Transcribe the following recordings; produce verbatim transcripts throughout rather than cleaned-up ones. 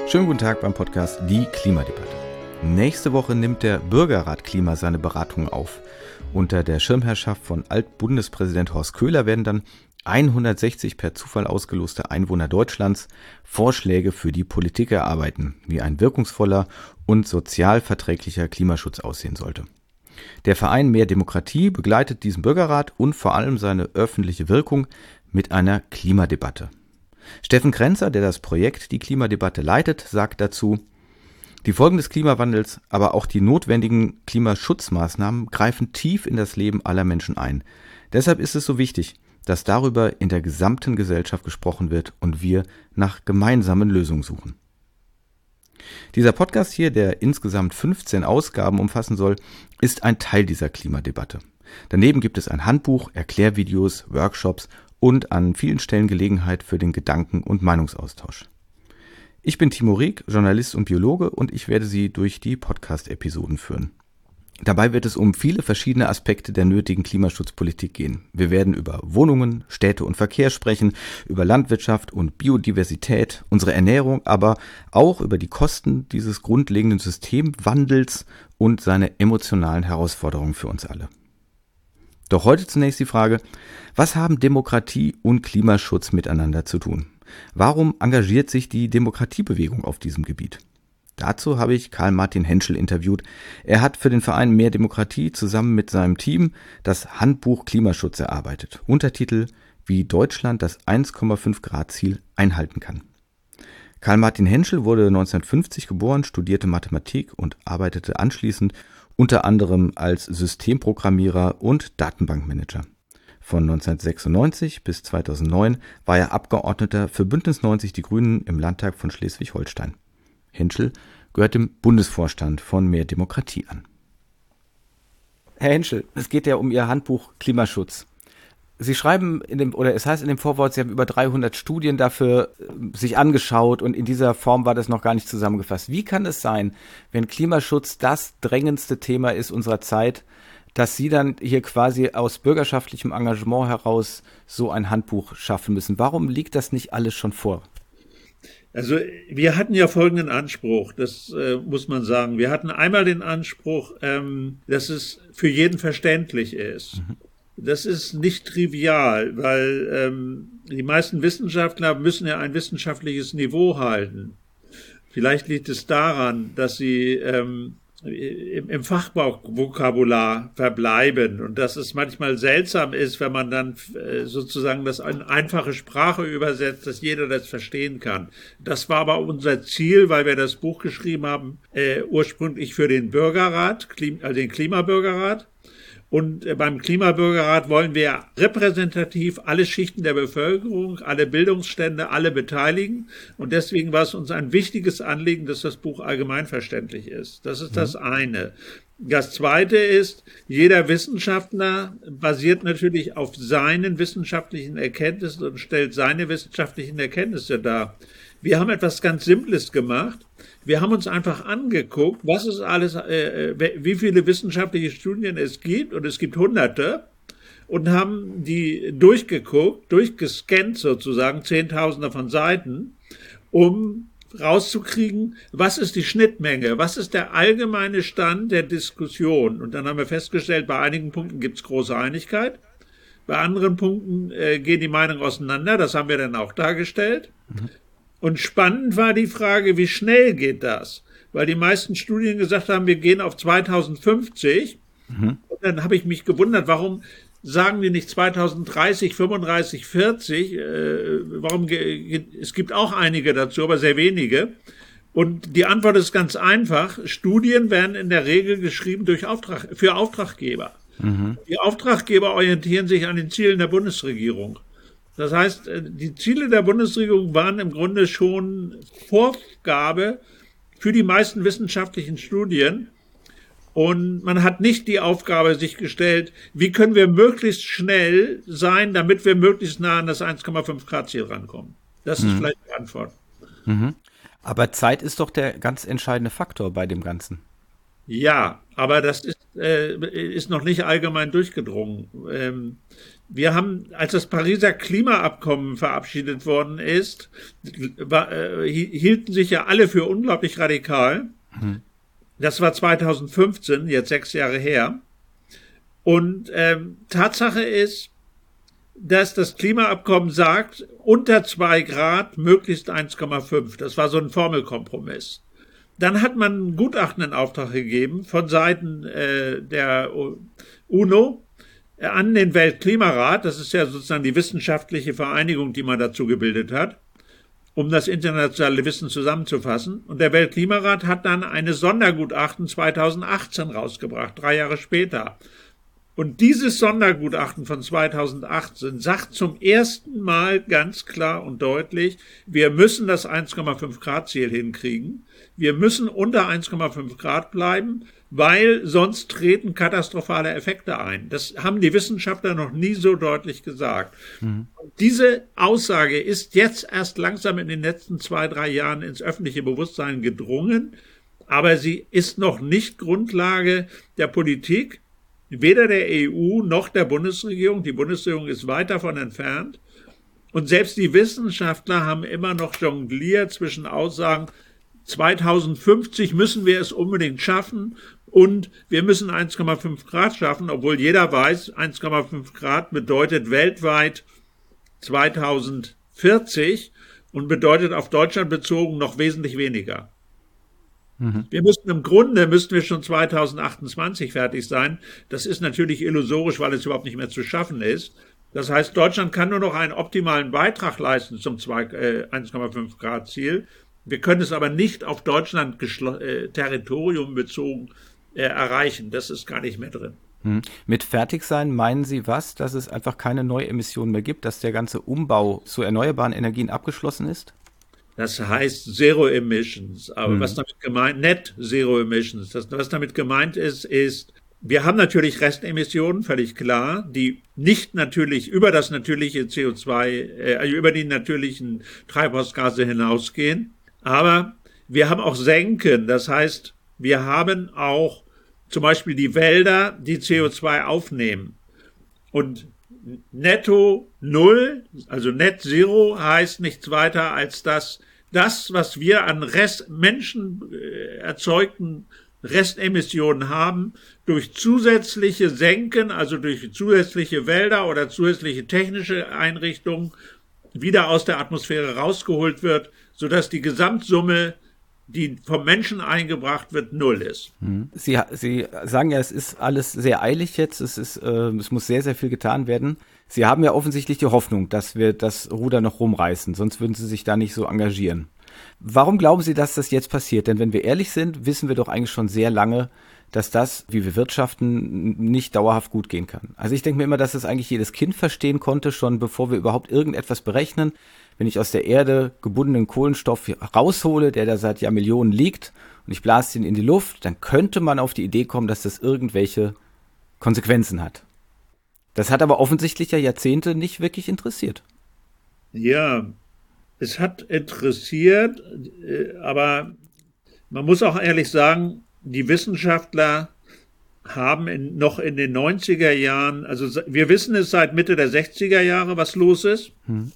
Schönen guten Tag beim Podcast Die Klimadebatte. Nächste Woche nimmt der Bürgerrat Klima seine Beratungen auf. Unter der Schirmherrschaft von Altbundespräsident Horst Köhler werden dann hundertsechzig per Zufall ausgeloste Einwohner Deutschlands Vorschläge für die Politik erarbeiten, wie ein wirkungsvoller und sozial verträglicher Klimaschutz aussehen sollte. Der Verein Mehr Demokratie begleitet diesen Bürgerrat und vor allem seine öffentliche Wirkung mit einer Klimadebatte. Steffen Kränzer, der das Projekt Die Klimadebatte leitet, sagt dazu: Die Folgen des Klimawandels, aber auch die notwendigen Klimaschutzmaßnahmen greifen tief in das Leben aller Menschen ein. Deshalb ist es so wichtig, dass darüber in der gesamten Gesellschaft gesprochen wird und wir nach gemeinsamen Lösungen suchen. Dieser Podcast hier, der insgesamt fünfzehn Ausgaben umfassen soll, ist ein Teil dieser Klimadebatte. Daneben gibt es ein Handbuch, Erklärvideos, Workshops und an vielen Stellen Gelegenheit für den Gedanken- und Meinungsaustausch. Ich bin Timo Rieck, Journalist und Biologe, und ich werde Sie durch die Podcast-Episoden führen. Dabei wird es um viele verschiedene Aspekte der nötigen Klimaschutzpolitik gehen. Wir werden über Wohnungen, Städte und Verkehr sprechen, über Landwirtschaft und Biodiversität, unsere Ernährung, aber auch über die Kosten dieses grundlegenden Systemwandels und seine emotionalen Herausforderungen für uns alle. Doch heute zunächst die Frage: Was haben Demokratie und Klimaschutz miteinander zu tun? Warum engagiert sich die Demokratiebewegung auf diesem Gebiet? Dazu habe ich Karl-Martin Henschel interviewt. Er hat für den Verein Mehr Demokratie zusammen mit seinem Team das Handbuch Klimaschutz erarbeitet. Untertitel: Wie Deutschland das eins Komma fünf Grad Ziel einhalten kann. Karl-Martin Henschel wurde neunzehnhundertfünfzig geboren, studierte Mathematik und arbeitete anschließend unter anderem als Systemprogrammierer und Datenbankmanager. Von neunzehnhundertsechsundneunzig bis zweitausendneun war er Abgeordneter für Bündnis neunzig Die Grünen im Landtag von Schleswig-Holstein. Henschel gehört dem Bundesvorstand von Mehr Demokratie an. Herr Henschel, es geht ja um Ihr Handbuch Klimaschutz. Sie schreiben in dem, oder es heißt in dem Vorwort, Sie haben über dreihundert Studien dafür äh, sich angeschaut, und in dieser Form war das noch gar nicht zusammengefasst. Wie kann es sein, wenn Klimaschutz das drängendste Thema ist unserer Zeit, dass Sie dann hier quasi aus bürgerschaftlichem Engagement heraus so ein Handbuch schaffen müssen? Warum liegt das nicht alles schon vor? Also wir hatten ja folgenden Anspruch, das äh, muss man sagen. Wir hatten einmal den Anspruch, ähm, dass es für jeden verständlich ist. Mhm. Das ist nicht trivial, weil ähm, die meisten Wissenschaftler müssen ja ein wissenschaftliches Niveau halten. Vielleicht liegt es daran, dass sie ähm, im, im Fachvokabular verbleiben und dass es manchmal seltsam ist, wenn man dann äh, sozusagen das in einfache Sprache übersetzt, dass jeder das verstehen kann. Das war aber unser Ziel, weil wir das Buch geschrieben haben, äh, ursprünglich für den Bürgerrat, Klim- also den Klimabürgerrat. Und beim Klimabürgerrat wollen wir repräsentativ alle Schichten der Bevölkerung, alle Bildungsstände, alle beteiligen. Und deswegen war es uns ein wichtiges Anliegen, dass das Buch allgemeinverständlich ist. Das ist das eine. Das zweite ist, jeder Wissenschaftler basiert natürlich auf seinen wissenschaftlichen Erkenntnissen und stellt seine wissenschaftlichen Erkenntnisse dar. Wir haben etwas ganz Simples gemacht. Wir haben uns einfach angeguckt, was es alles, äh, wie viele wissenschaftliche Studien es gibt, und es gibt Hunderte, und haben die durchgeguckt, durchgescannt sozusagen, Zehntausende von Seiten, um rauszukriegen, was ist die Schnittmenge, was ist der allgemeine Stand der Diskussion. Und dann haben wir festgestellt, bei einigen Punkten gibt es große Einigkeit, bei anderen Punkten äh, gehen die Meinungen auseinander, das haben wir dann auch dargestellt. Mhm. Und spannend war die Frage, wie schnell geht das? Weil die meisten Studien gesagt haben, wir gehen auf zweitausendfünfzig. Mhm. Und dann habe ich mich gewundert, warum sagen die nicht zweitausenddreißig, fünfunddreißig, vierzig? Äh, warum? Es gibt auch einige dazu, aber sehr wenige. Und die Antwort ist ganz einfach. Studien werden in der Regel geschrieben durch Auftrag, für Auftraggeber. Mhm. Die Auftraggeber orientieren sich an den Zielen der Bundesregierung. Das heißt, die Ziele der Bundesregierung waren im Grunde schon Vorgabe für die meisten wissenschaftlichen Studien. Und man hat nicht die Aufgabe sich gestellt, wie können wir möglichst schnell sein, damit wir möglichst nah an das eins Komma fünf Grad Ziel rankommen. Das ist mhm. vielleicht die Antwort. Mhm. Aber Zeit ist doch der ganz entscheidende Faktor bei dem Ganzen. Ja, aber das ist, äh, ist noch nicht allgemein durchgedrungen. Ähm, wir haben, als das Pariser Klimaabkommen verabschiedet worden ist, war, äh, hielten sich ja alle für unglaublich radikal. Mhm. Das war zweitausendfünfzehn, jetzt sechs Jahre her. Und ähm, Tatsache ist, dass das Klimaabkommen sagt, unter zwei Grad, möglichst eins Komma fünf. Das war so ein Formelkompromiss. Dann hat man ein Gutachten in Auftrag gegeben von Seiten äh, der UNO äh, an den Weltklimarat. Das ist ja sozusagen die wissenschaftliche Vereinigung, die man dazu gebildet hat, um das internationale Wissen zusammenzufassen. Und der Weltklimarat hat dann eine Sondergutachten zweitausendachtzehn rausgebracht, drei Jahre später. Und dieses Sondergutachten von zweitausendachtzehn sagt zum ersten Mal ganz klar und deutlich, wir müssen das eins Komma fünf Grad Ziel hinkriegen. Wir müssen unter eins Komma fünf Grad bleiben, weil sonst treten katastrophale Effekte ein. Das haben die Wissenschaftler noch nie so deutlich gesagt. Mhm. Diese Aussage ist jetzt erst langsam in den letzten zwei, drei Jahren ins öffentliche Bewusstsein gedrungen, aber sie ist noch nicht Grundlage der Politik, weder der E U noch der Bundesregierung. Die Bundesregierung ist weit davon entfernt. Und selbst die Wissenschaftler haben immer noch jongliert zwischen Aussagen, zweitausendfünfzig müssen wir es unbedingt schaffen und wir müssen eins Komma fünf Grad schaffen, obwohl jeder weiß, eins Komma fünf Grad bedeutet weltweit zweitausendvierzig und bedeutet auf Deutschland bezogen noch wesentlich weniger. Mhm. Wir müssten im Grunde, müssten wir schon zweitausendachtundzwanzig fertig sein. Das ist natürlich illusorisch, weil es überhaupt nicht mehr zu schaffen ist. Das heißt, Deutschland kann nur noch einen optimalen Beitrag leisten zum eins Komma fünf Grad Ziel. Wir können es aber nicht auf Deutschland äh, Territorium bezogen äh, erreichen. Das ist gar nicht mehr drin. Hm. Mit Fertigsein meinen Sie was? Dass es einfach keine Neuemissionen mehr gibt, dass der ganze Umbau zu erneuerbaren Energien abgeschlossen ist? Das heißt Zero Emissions. Aber hm. was damit gemeint, Net Zero Emissions. Das, was damit gemeint ist, ist, wir haben natürlich Restemissionen, völlig klar, die nicht natürlich über das natürliche C O zwei, äh, über die natürlichen Treibhausgase hinausgehen. Aber wir haben auch Senken. Das heißt, wir haben auch zum Beispiel die Wälder, die C O zwei aufnehmen. Und netto null, also net zero, heißt nichts weiter als dass das, was wir an Rest, Menschen äh, erzeugten Restemissionen haben, durch zusätzliche Senken, also durch zusätzliche Wälder oder zusätzliche technische Einrichtungen, wieder aus der Atmosphäre rausgeholt wird, sodass die Gesamtsumme, die vom Menschen eingebracht wird, null ist. Sie, Sie sagen ja, es ist alles sehr eilig jetzt, es ist, äh, es muss sehr, sehr viel getan werden. Sie haben ja offensichtlich die Hoffnung, dass wir das Ruder noch rumreißen, sonst würden Sie sich da nicht so engagieren. Warum glauben Sie, dass das jetzt passiert? Denn wenn wir ehrlich sind, wissen wir doch eigentlich schon sehr lange, dass das, wie wir wirtschaften, nicht dauerhaft gut gehen kann. Also ich denke mir immer, dass das eigentlich jedes Kind verstehen konnte, schon bevor wir überhaupt irgendetwas berechnen. Wenn ich aus der Erde gebundenen Kohlenstoff raushole, der da seit Jahrmillionen liegt, und ich blase ihn in die Luft, dann könnte man auf die Idee kommen, dass das irgendwelche Konsequenzen hat. Das hat aber offensichtlich ja Jahrzehnte nicht wirklich interessiert. Ja, es hat interessiert, aber man muss auch ehrlich sagen, die Wissenschaftler haben in, noch in den neunziger Jahren, also wir wissen es seit Mitte der sechziger Jahre, was los ist. Hm.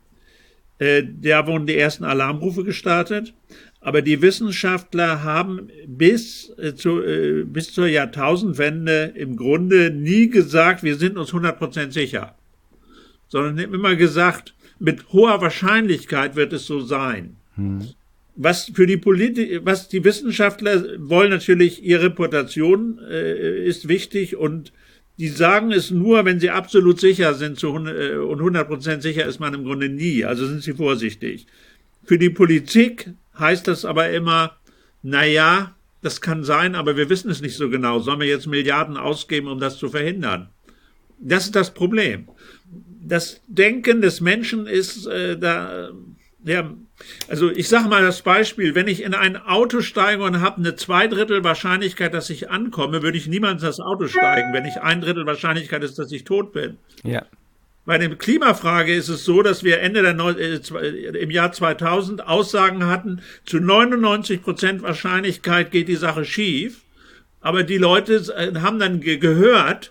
Äh, da wurden die ersten Alarmrufe gestartet. Aber die Wissenschaftler haben bis, äh, zu, äh, bis zur Jahrtausendwende im Grunde nie gesagt, wir sind uns hundert Prozent sicher. Sondern haben immer gesagt, mit hoher Wahrscheinlichkeit wird es so sein. Hm. Was für die Politik, was die Wissenschaftler wollen, natürlich ihre Reputation äh, ist wichtig und die sagen es nur, wenn sie absolut sicher sind zu hundert, äh, und hundert Prozent sicher ist man im Grunde nie. Also sind sie vorsichtig. Für die Politik heißt das aber immer, na ja, das kann sein, aber wir wissen es nicht so genau. Sollen wir jetzt Milliarden ausgeben, um das zu verhindern? Das ist das Problem. Das Denken des Menschen ist äh, da, ja, also ich sage mal das Beispiel, wenn ich in ein Auto steige und habe eine Zweidrittel Wahrscheinlichkeit, dass ich ankomme, würde ich niemals in das Auto steigen, wenn ich ein Drittel Wahrscheinlichkeit ist, dass ich tot bin. Ja. Bei der Klimafrage ist es so, dass wir Ende der Neu- äh, im Jahr zweitausend Aussagen hatten, zu neunundneunzig Prozent Wahrscheinlichkeit geht die Sache schief aber die Leute haben dann ge- gehört,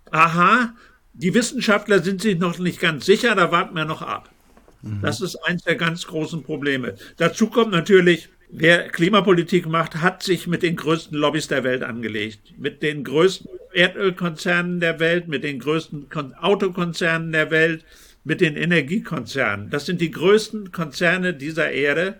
aha, die Wissenschaftler sind sich noch nicht ganz sicher, da warten wir noch ab. Mhm. Das ist eins der ganz großen Probleme. Dazu kommt natürlich, wer Klimapolitik macht, hat sich mit den größten Lobbys der Welt angelegt. Mit den größten Erdölkonzernen der Welt, mit den größten Kon- Autokonzernen der Welt, mit den Energiekonzernen. Das sind die größten Konzerne dieser Erde,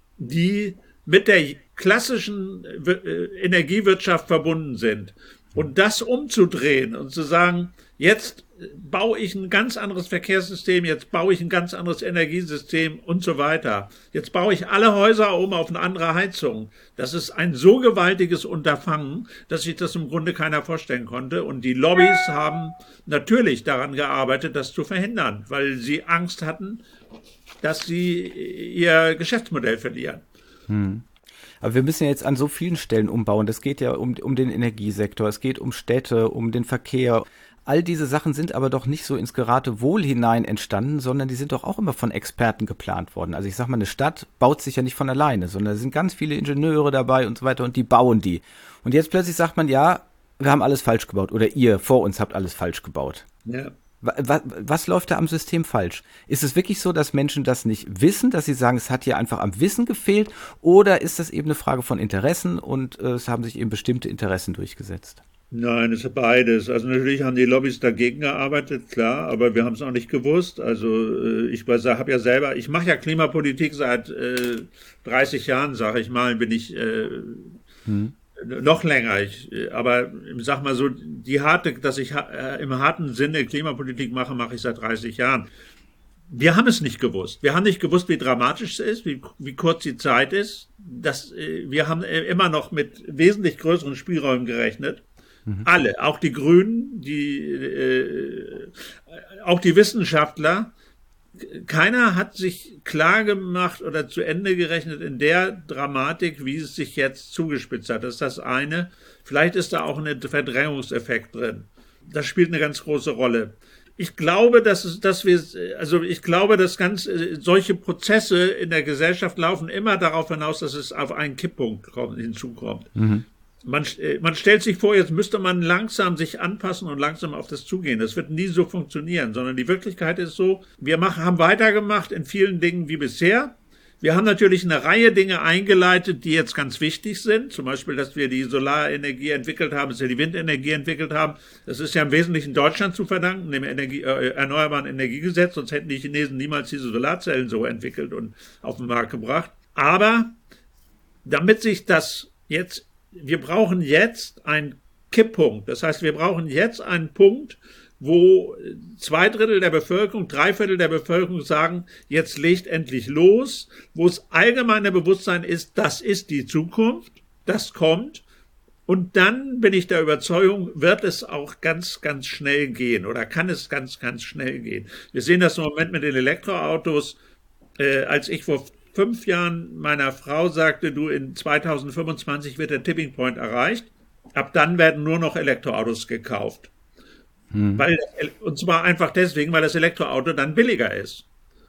die mit der klassischen Energiewirtschaft verbunden sind. Und das umzudrehen und zu sagen, jetzt baue ich ein ganz anderes Verkehrssystem, jetzt baue ich ein ganz anderes Energiesystem und so weiter. Jetzt baue ich alle Häuser um auf eine andere Heizung. Das ist ein so gewaltiges Unterfangen, dass sich das im Grunde keiner vorstellen konnte. Und die Lobbys haben natürlich daran gearbeitet, das zu verhindern, weil sie Angst hatten, dass sie ihr Geschäftsmodell verlieren. Hm. Aber wir müssen ja jetzt an so vielen Stellen umbauen. Das geht ja um, um den Energiesektor, es geht um Städte, um den Verkehr. All diese Sachen sind aber doch nicht so ins Geratewohl hinein entstanden, sondern die sind doch auch immer von Experten geplant worden. Also ich sag mal, eine Stadt baut sich ja nicht von alleine, sondern da sind ganz viele Ingenieure dabei und so weiter und die bauen die. Und jetzt plötzlich sagt man, ja, wir haben alles falsch gebaut oder ihr vor uns habt alles falsch gebaut. Ja. Was, was läuft da am System falsch? Ist es wirklich so, dass Menschen das nicht wissen, dass sie sagen, es hat hier einfach am Wissen gefehlt, oder ist das eben eine Frage von Interessen und äh, es haben sich eben bestimmte Interessen durchgesetzt? Nein, es ist beides. Also natürlich haben die Lobbys dagegen gearbeitet, klar, aber wir haben es auch nicht gewusst. Also ich habe ja selber, ich mache ja Klimapolitik seit äh, dreißig Jahren, sage ich mal, bin ich äh, hm. noch länger. Ich, aber sag mal so, die harte, dass ich äh, im harten Sinne Klimapolitik mache, mache ich seit dreißig Jahren. Wir haben es nicht gewusst. Wir haben nicht gewusst, wie dramatisch es ist, wie, wie kurz die Zeit ist. Das, äh, wir haben immer noch mit wesentlich größeren Spielräumen gerechnet. Alle, auch die Grünen, die, äh, auch die Wissenschaftler, keiner hat sich klar gemacht oder zu Ende gerechnet in der Dramatik, wie es sich jetzt zugespitzt hat. Das ist das eine. Vielleicht ist da auch ein Verdrängungseffekt drin. Das spielt eine ganz große Rolle. Ich glaube, dass es, dass wir, also ich glaube, dass ganz solche Prozesse in der Gesellschaft laufen immer darauf hinaus, dass es auf einen Kipppunkt kommt, hinzukommt. Mhm. Man, man stellt sich vor, jetzt müsste man langsam sich anpassen und langsam auf das zugehen. Das wird nie so funktionieren, sondern die Wirklichkeit ist so, wir machen, haben weitergemacht in vielen Dingen wie bisher. Wir haben natürlich eine Reihe Dinge eingeleitet, die jetzt ganz wichtig sind. Zum Beispiel, dass wir die Solarenergie entwickelt haben, dass wir die Windenergie entwickelt haben. Das ist ja im Wesentlichen Deutschland zu verdanken, dem Energie, äh, Erneuerbaren Energiegesetz. Sonst hätten die Chinesen niemals diese Solarzellen so entwickelt und auf den Markt gebracht. Aber damit sich das jetzt wir brauchen jetzt einen Kipppunkt. Das heißt, wir brauchen jetzt einen Punkt, wo zwei Drittel der Bevölkerung, drei Viertel der Bevölkerung sagen, jetzt legt endlich los, wo es allgemeine Bewusstsein ist, das ist die Zukunft, das kommt. Und dann bin ich der Überzeugung, wird es auch ganz, ganz schnell gehen oder kann es ganz, ganz schnell gehen. Wir sehen das im Moment mit den Elektroautos. Äh, als ich vor fünf Jahren meiner Frau sagte, du, in zweitausendfünfundzwanzig wird der Tipping Point erreicht. Ab dann werden nur noch Elektroautos gekauft. Hm. Weil, und zwar einfach deswegen, weil das Elektroauto dann billiger ist.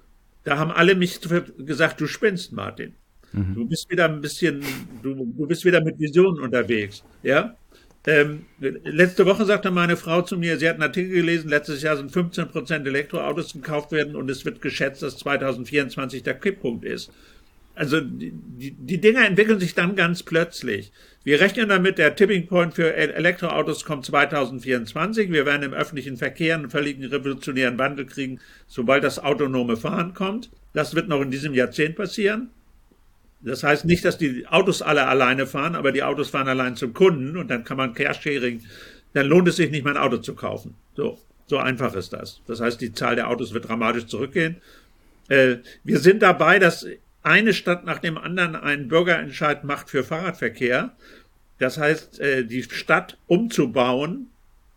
Da haben alle mich gesagt, du spinnst, Martin. Mhm. Du bist wieder ein bisschen, du, du bist wieder mit Visionen unterwegs. Ja? Ähm, letzte Woche sagte meine Frau zu mir, sie hat einen Artikel gelesen, letztes Jahr sind fünfzehn Prozent Elektroautos gekauft werden und es wird geschätzt, dass zweitausendvierundzwanzig der Kipppunkt ist. Also die, die, die Dinger entwickeln sich dann ganz plötzlich. Wir rechnen damit, der Tipping Point für Elektroautos kommt zweitausendvierundzwanzig. Wir werden im öffentlichen Verkehr einen völligen revolutionären Wandel kriegen, sobald das autonome Fahren kommt. Das wird noch in diesem Jahrzehnt passieren. Das heißt nicht, dass die Autos alle alleine fahren, aber die Autos fahren allein zum Kunden und dann kann man Carsharing, dann lohnt es sich nicht mehr ein Auto zu kaufen. So, so einfach ist das. Das heißt, die Zahl der Autos wird dramatisch zurückgehen. Äh, wir sind dabei, dass eine Stadt nach dem anderen einen Bürgerentscheid macht für Fahrradverkehr. Das heißt, äh, die Stadt umzubauen.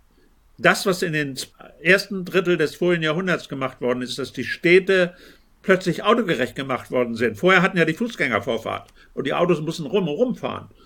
Das, was in den ersten Drittel des vorigen Jahrhunderts gemacht worden ist, dass die Städte plötzlich autogerecht gemacht worden sind. Vorher hatten ja die Fußgänger Vorfahrt und die Autos mussten rum und rumfahren.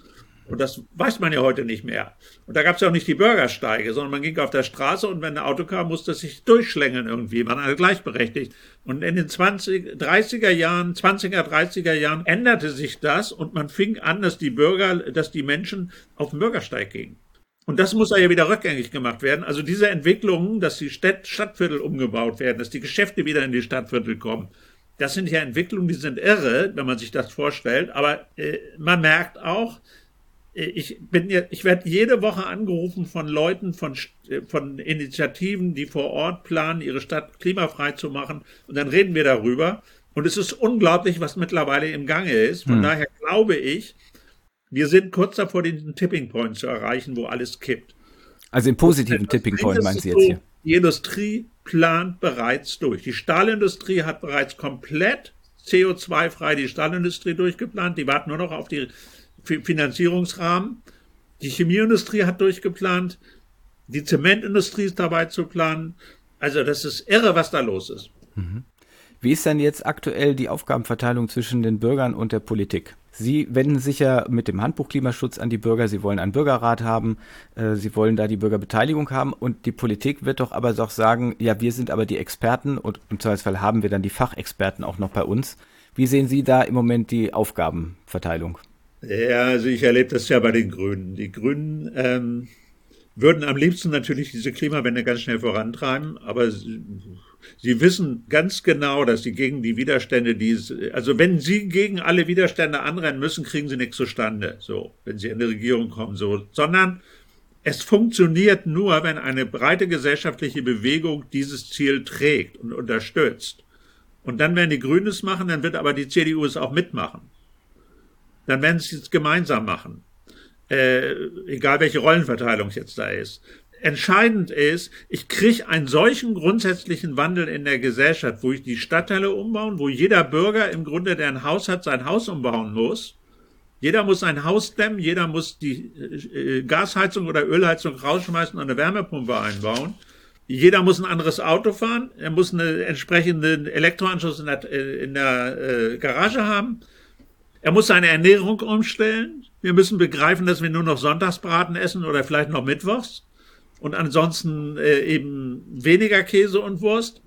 Und das weiß man ja heute nicht mehr. Und da gab es ja auch nicht die Bürgersteige, sondern man ging auf der Straße und wenn ein Auto kam, musste es sich durchschlängeln irgendwie. Man war alle gleichberechtigt. Und in den zwanzig, dreißiger Jahren, zwanziger, dreißiger Jahren änderte sich das und man fing an, dass die Bürger, dass die Menschen auf den Bürgersteig gingen. Und das muss ja wieder rückgängig gemacht werden. Also diese Entwicklungen, dass die Stadt, Stadtviertel umgebaut werden, dass die Geschäfte wieder in die Stadtviertel kommen, das sind ja Entwicklungen, die sind irre, wenn man sich das vorstellt. Aber äh, man merkt auch, Ich bin ja, ich werde jede Woche angerufen von Leuten, von, von Initiativen, die vor Ort planen, ihre Stadt klimafrei zu machen. Und dann reden wir darüber. Und es ist unglaublich, was mittlerweile im Gange ist. Von hm. daher glaube ich, wir sind kurz davor, den Tipping Point zu erreichen, wo alles kippt. Also im positiven Tipping Point meinen Sie jetzt hier? Die Industrie plant bereits durch. Die Stahlindustrie hat bereits komplett C O zwei frei die Stahlindustrie durchgeplant. Die warten nur noch auf die Finanzierungsrahmen. Die Chemieindustrie hat durchgeplant. Die Zementindustrie ist dabei zu planen. Also das ist irre, was da los ist. Wie ist denn jetzt aktuell die Aufgabenverteilung zwischen den Bürgern und der Politik? Sie wenden sich ja mit dem Handbuch Klimaschutz an die Bürger. Sie wollen einen Bürgerrat haben. Sie wollen da die Bürgerbeteiligung haben. Und die Politik wird doch aber doch sagen, ja, wir sind aber die Experten und im Zweifelsfall haben wir dann die Fachexperten auch noch bei uns. Wie sehen Sie da im Moment die Aufgabenverteilung? Ja, also ich erlebe das ja bei den Grünen. Die Grünen ähm, würden am liebsten natürlich diese Klimawende ganz schnell vorantreiben, aber sie, sie wissen ganz genau, dass sie gegen die Widerstände, die es, also wenn sie gegen alle Widerstände anrennen müssen, kriegen sie nichts zustande, so, wenn sie in die Regierung kommen, so, sondern es funktioniert nur, wenn eine breite gesellschaftliche Bewegung dieses Ziel trägt und unterstützt. Und dann werden die Grünen es machen, dann wird aber die C D U es auch mitmachen. Dann werden sie es gemeinsam machen. Äh, egal welche Rollenverteilung jetzt da ist. Entscheidend ist, ich kriege einen solchen grundsätzlichen Wandel in der Gesellschaft, wo ich die Stadtteile umbauen, wo jeder Bürger im Grunde, der ein Haus hat, sein Haus umbauen muss. Jeder muss sein Haus dämmen, jeder muss die äh, Gasheizung oder Ölheizung rausschmeißen und eine Wärmepumpe einbauen. Jeder muss ein anderes Auto fahren, er muss einen entsprechenden Elektroanschluss in der, in der äh, Garage haben. Er muss seine Ernährung umstellen. Wir müssen begreifen, dass wir nur noch Sonntagsbraten essen oder vielleicht noch mittwochs und ansonsten äh, eben weniger Käse und Wurst.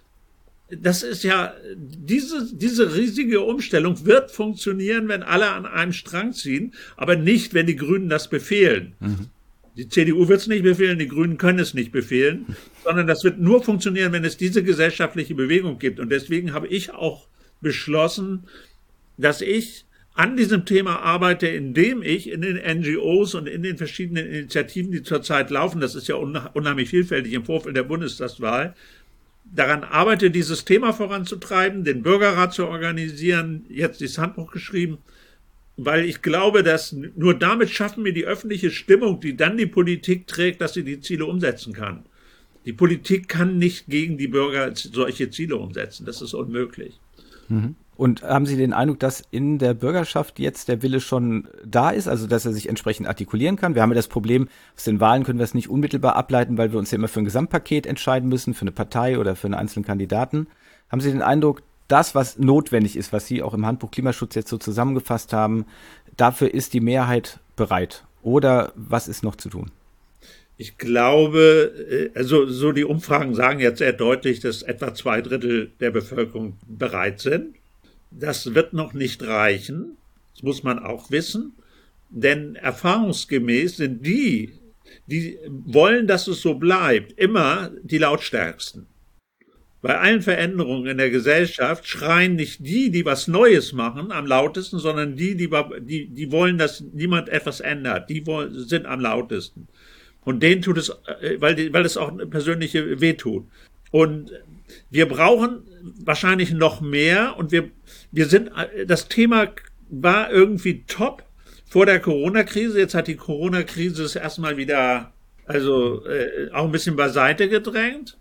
Das ist ja, diese, diese riesige Umstellung wird funktionieren, wenn alle an einem Strang ziehen, aber nicht, wenn die Grünen das befehlen. Mhm. Die C D U wird es nicht befehlen, die Grünen können es nicht befehlen, sondern das wird nur funktionieren, wenn es diese gesellschaftliche Bewegung gibt. Und deswegen habe ich auch beschlossen, dass ich an diesem Thema arbeite, indem ich in den N G Os und in den verschiedenen Initiativen, die zurzeit laufen, das ist ja unheimlich vielfältig im Vorfeld der Bundestagswahl, daran arbeite, dieses Thema voranzutreiben, den Bürgerrat zu organisieren, jetzt das Handbuch geschrieben, weil ich glaube, dass nur damit schaffen wir die öffentliche Stimmung, die dann die Politik trägt, dass sie die Ziele umsetzen kann. Die Politik kann nicht gegen die Bürger solche Ziele umsetzen, das ist unmöglich. Mhm. Und haben Sie den Eindruck, dass in der Bürgerschaft jetzt der Wille schon da ist, also dass er sich entsprechend artikulieren kann? Wir haben ja das Problem, aus den Wahlen können wir es nicht unmittelbar ableiten, weil wir uns ja immer für ein Gesamtpaket entscheiden müssen, für eine Partei oder für einen einzelnen Kandidaten. Haben Sie den Eindruck, das, was notwendig ist, was Sie auch im Handbuch Klimaschutz jetzt so zusammengefasst haben, dafür ist die Mehrheit bereit? Oder was ist noch zu tun? Ich glaube, also so die Umfragen sagen jetzt sehr deutlich, dass etwa zwei Drittel der Bevölkerung bereit sind. Das wird noch nicht reichen, das muss man auch wissen, denn erfahrungsgemäß sind die, die wollen, dass es so bleibt, immer die Lautstärksten. Bei allen Veränderungen in der Gesellschaft schreien nicht die, die was Neues machen, am lautesten, sondern die, die, die, die wollen, dass niemand etwas ändert, die wollen, sind am lautesten. Und denen tut es, weil, die, weil es auch persönliche wehtut. Und wir brauchen wahrscheinlich noch mehr und wir, wir sind, das Thema war irgendwie top vor der Corona-Krise. Jetzt hat die Corona-Krise es erstmal wieder, also, äh, auch ein bisschen beiseite gedrängt.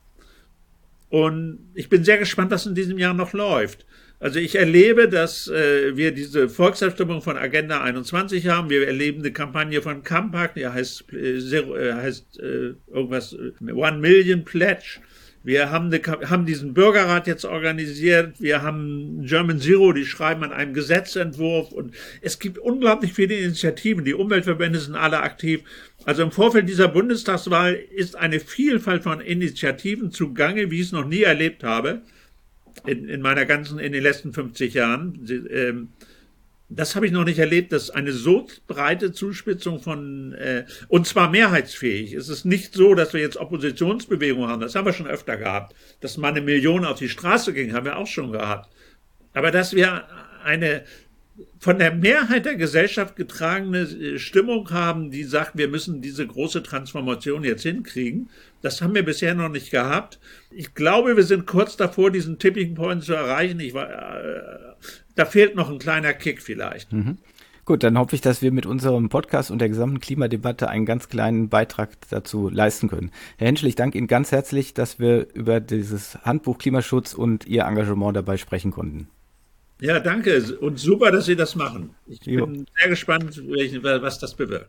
Und ich bin sehr gespannt, was in diesem Jahr noch läuft. Also ich erlebe, dass äh, wir diese Volksabstimmung von Agenda einundzwanzig haben. Wir erleben eine Kampagne von Compact, die heißt, äh, heißt äh, irgendwas, äh, One Million Pledge. Wir haben, eine, haben diesen Bürgerrat jetzt organisiert. Wir haben German Zero, die schreiben an einem Gesetzentwurf. Und es gibt unglaublich viele Initiativen. Die Umweltverbände sind alle aktiv. Also im Vorfeld dieser Bundestagswahl ist eine Vielfalt von Initiativen zugange, wie ich es noch nie erlebt habe. In, in meiner ganzen, in den letzten fünfzig Jahren. Ähm, Das habe ich noch nicht erlebt, dass eine so breite Zuspitzung von, äh, und zwar mehrheitsfähig. Es ist nicht so, dass wir jetzt Oppositionsbewegungen haben. Das haben wir schon öfter gehabt. Dass mal eine Million auf die Straße ging, haben wir auch schon gehabt. Aber dass wir eine von der Mehrheit der Gesellschaft getragene Stimmung haben, die sagt, wir müssen diese große Transformation jetzt hinkriegen, das haben wir bisher noch nicht gehabt. Ich glaube, wir sind kurz davor, diesen Tipping Point zu erreichen. Ich war, äh, da fehlt noch ein kleiner Kick vielleicht. Mhm. Gut, dann hoffe ich, dass wir mit unserem Podcast und der gesamten Klimadebatte einen ganz kleinen Beitrag dazu leisten können. Herr Henschel, ich danke Ihnen ganz herzlich, dass wir über dieses Handbuch Klimaschutz und Ihr Engagement dabei sprechen konnten. Ja, danke und super, dass Sie das machen. Ich jo. bin sehr gespannt, was das bewirkt.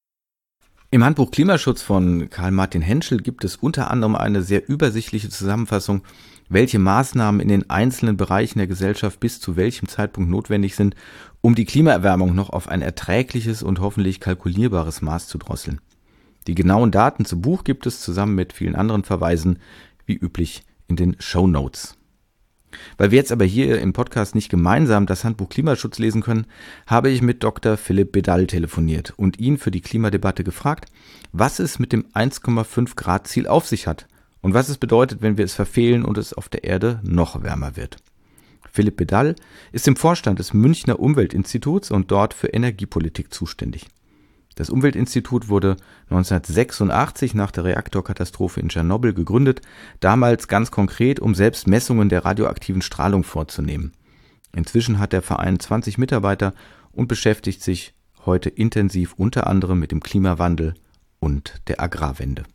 Im Handbuch Klimaschutz von Karl-Martin Henschel gibt es unter anderem eine sehr übersichtliche Zusammenfassung, welche Maßnahmen in den einzelnen Bereichen der Gesellschaft bis zu welchem Zeitpunkt notwendig sind, um die Klimaerwärmung noch auf ein erträgliches und hoffentlich kalkulierbares Maß zu drosseln. Die genauen Daten zum Buch gibt es zusammen mit vielen anderen Verweisen, wie üblich, in den Shownotes. Weil wir jetzt aber hier im Podcast nicht gemeinsam das Handbuch Klimaschutz lesen können, habe ich mit Doktor Philipp Bedall telefoniert und ihn für die Klimadebatte gefragt, was es mit dem eins Komma fünf Grad Ziel auf sich hat und was es bedeutet, wenn wir es verfehlen und es auf der Erde noch wärmer wird. Philipp Bedall ist im Vorstand des Münchner Umweltinstituts und dort für Energiepolitik zuständig. Das Umweltinstitut wurde neunzehnhundertsechsundachtzig nach der Reaktorkatastrophe in Tschernobyl gegründet, damals ganz konkret, um selbst Messungen der radioaktiven Strahlung vorzunehmen. Inzwischen hat der Verein zwanzig Mitarbeiter und beschäftigt sich heute intensiv unter anderem mit dem Klimawandel und der Agrarwende.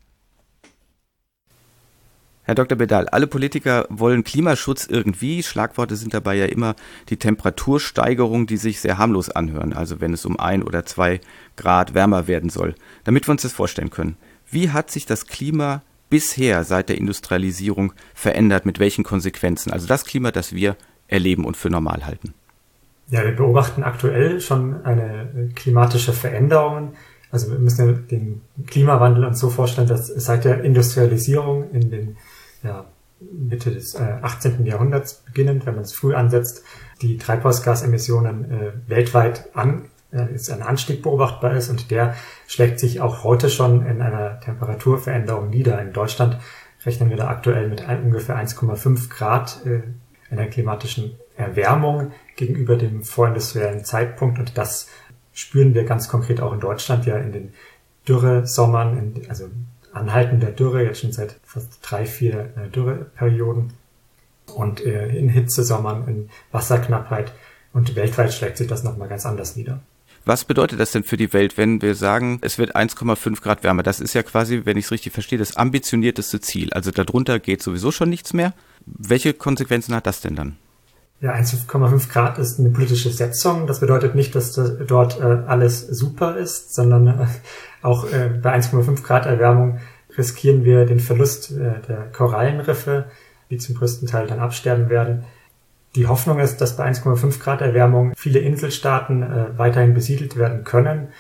Herr Doktor Bedall, alle Politiker wollen Klimaschutz irgendwie. Schlagworte sind dabei ja immer die Temperatursteigerung, die sich sehr harmlos anhören, also wenn es um ein oder zwei Grad wärmer werden soll. Damit wir uns das vorstellen können, wie hat sich das Klima bisher seit der Industrialisierung verändert, mit welchen Konsequenzen? Also das Klima, das wir erleben und für normal halten. Ja, wir beobachten aktuell schon eine klimatische Veränderung. Also wir müssen den Klimawandel uns so vorstellen, dass seit der Industrialisierung in den ja, Mitte des äh, achtzehnten Jahrhunderts beginnend, wenn man es früh ansetzt, die Treibhausgasemissionen äh, weltweit an, äh, ist ein Anstieg beobachtbar ist und der schlägt sich auch heute schon in einer Temperaturveränderung nieder. In Deutschland rechnen wir da aktuell mit ein, ungefähr eins Komma fünf Grad äh, einer klimatischen Erwärmung gegenüber dem vorindustriellen Zeitpunkt und das spüren wir ganz konkret auch in Deutschland ja in den Dürresommern, in, also anhaltender Dürre, jetzt schon seit fast drei, vier äh, Dürreperioden und äh, in Hitzesommern, in Wasserknappheit und weltweit schlägt sich das nochmal ganz anders nieder. Was bedeutet das denn für die Welt, wenn wir sagen, es wird eins Komma fünf Grad wärmer? Das ist ja quasi, wenn ich es richtig verstehe, das ambitionierteste Ziel. Also darunter geht sowieso schon nichts mehr. Welche Konsequenzen hat das denn dann? Ja, eins Komma fünf Grad ist eine politische Setzung. Das bedeutet nicht, dass das dort äh, alles super ist, sondern äh, auch äh, bei eins Komma fünf Grad Erwärmung riskieren wir den Verlust äh, der Korallenriffe, die zum größten Teil dann absterben werden. Die Hoffnung ist, dass bei eins Komma fünf Grad Erwärmung viele Inselstaaten äh, weiterhin besiedelt werden können.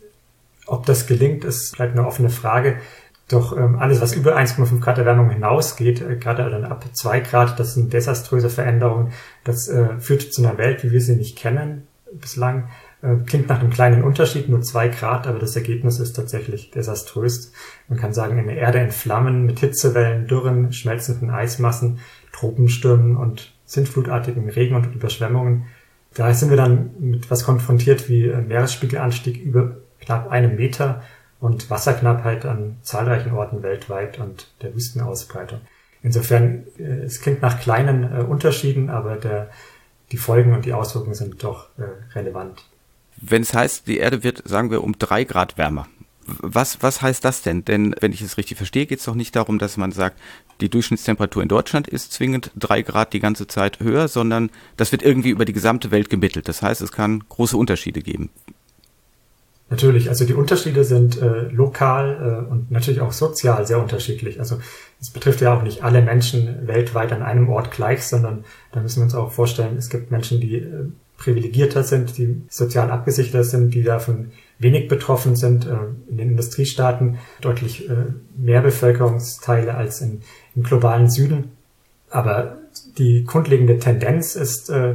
Ob das gelingt, ist vielleicht eine offene Frage. Doch ähm, alles, was über eins Komma fünf Grad Erwärmung hinausgeht, äh, gerade dann ab zwei Grad, das sind desaströse Veränderungen. Das äh, führt zu einer Welt, wie wir sie nicht kennen bislang. Äh, klingt nach einem kleinen Unterschied, nur zwei Grad, aber das Ergebnis ist tatsächlich desaströs. Man kann sagen, eine Erde in Flammen mit Hitzewellen, Dürren, schmelzenden Eismassen, Tropenstürmen und sintflutartigen Regen und Überschwemmungen. Da sind wir dann mit was konfrontiert wie äh, Meeresspiegelanstieg über knapp einem Meter und Wasserknappheit an zahlreichen Orten weltweit und der Wüstenausbreitung. Insofern, äh, es klingt nach kleinen äh, Unterschieden, aber der, die Folgen und die Auswirkungen sind doch äh, relevant. Wenn es heißt, die Erde wird, sagen wir, um drei Grad wärmer, was, was heißt das denn? Denn wenn ich es richtig verstehe, geht es doch nicht darum, dass man sagt, die Durchschnittstemperatur in Deutschland ist zwingend drei Grad die ganze Zeit höher, sondern das wird irgendwie über die gesamte Welt gemittelt. Das heißt, es kann große Unterschiede geben. Natürlich, also die Unterschiede sind äh, lokal äh, und natürlich auch sozial sehr unterschiedlich. Also es betrifft ja auch nicht alle Menschen weltweit an einem Ort gleich, sondern da müssen wir uns auch vorstellen, es gibt Menschen, die äh, privilegierter sind, die sozial abgesicherter sind, die davon wenig betroffen sind. Äh, in den Industriestaaten deutlich äh, mehr Bevölkerungsteile als in, im globalen Süden. Aber die grundlegende Tendenz ist, äh,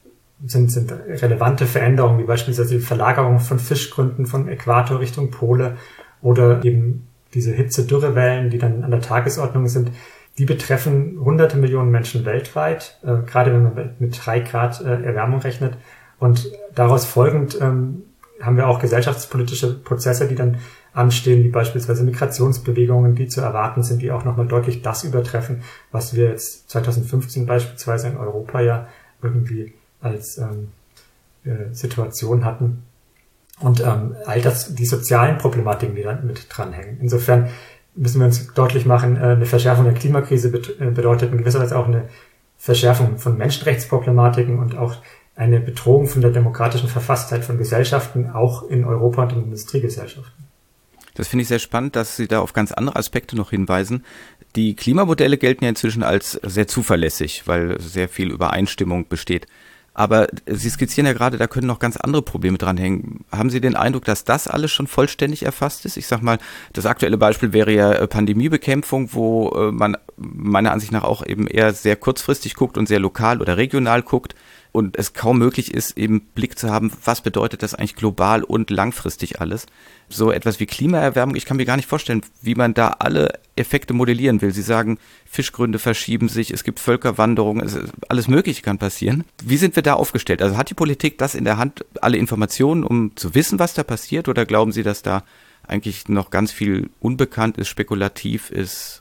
sind, sind relevante Veränderungen, wie beispielsweise die Verlagerung von Fischgründen vom Äquator Richtung Pole oder eben diese Hitze-Dürrewellen, die dann an der Tagesordnung sind. Die betreffen hunderte Millionen Menschen weltweit, äh, gerade wenn man mit drei Grad äh, Erwärmung rechnet. Und daraus folgend ähm, haben wir auch gesellschaftspolitische Prozesse, die dann anstehen, wie beispielsweise Migrationsbewegungen, die zu erwarten sind, die auch nochmal deutlich das übertreffen, was wir jetzt zwanzig fünfzehn beispielsweise in Europa ja irgendwie als ähm, äh, Situation hatten. Und ähm, all das, die sozialen Problematiken, die dann mit dranhängen. Insofern müssen wir uns deutlich machen, äh, eine Verschärfung der Klimakrise bet- äh, bedeutet in gewisser Weise auch eine Verschärfung von Menschenrechtsproblematiken und auch eine Bedrohung von der demokratischen Verfasstheit von Gesellschaften, auch in Europa und in Industriegesellschaften. Das finde ich sehr spannend, dass Sie da auf ganz andere Aspekte noch hinweisen. Die Klimamodelle gelten ja inzwischen als sehr zuverlässig, weil sehr viel Übereinstimmung besteht. Aber Sie skizzieren ja gerade, da können noch ganz andere Probleme dranhängen. Haben Sie den Eindruck, dass das alles schon vollständig erfasst ist? Ich sag mal, das aktuelle Beispiel wäre ja Pandemiebekämpfung, wo man meiner Ansicht nach auch eben eher sehr kurzfristig guckt und sehr lokal oder regional guckt und es kaum möglich ist, eben Blick zu haben, was bedeutet das eigentlich global und langfristig alles. So etwas wie Klimaerwärmung, ich kann mir gar nicht vorstellen, wie man da alle Effekte modellieren will. Sie sagen, Fischgründe verschieben sich, es gibt Völkerwanderung, es, alles Mögliche kann passieren. Wie sind wir da aufgestellt? Also hat die Politik das in der Hand, alle Informationen, um zu wissen, was da passiert? Oder glauben Sie, dass da eigentlich noch ganz viel unbekannt ist, spekulativ ist?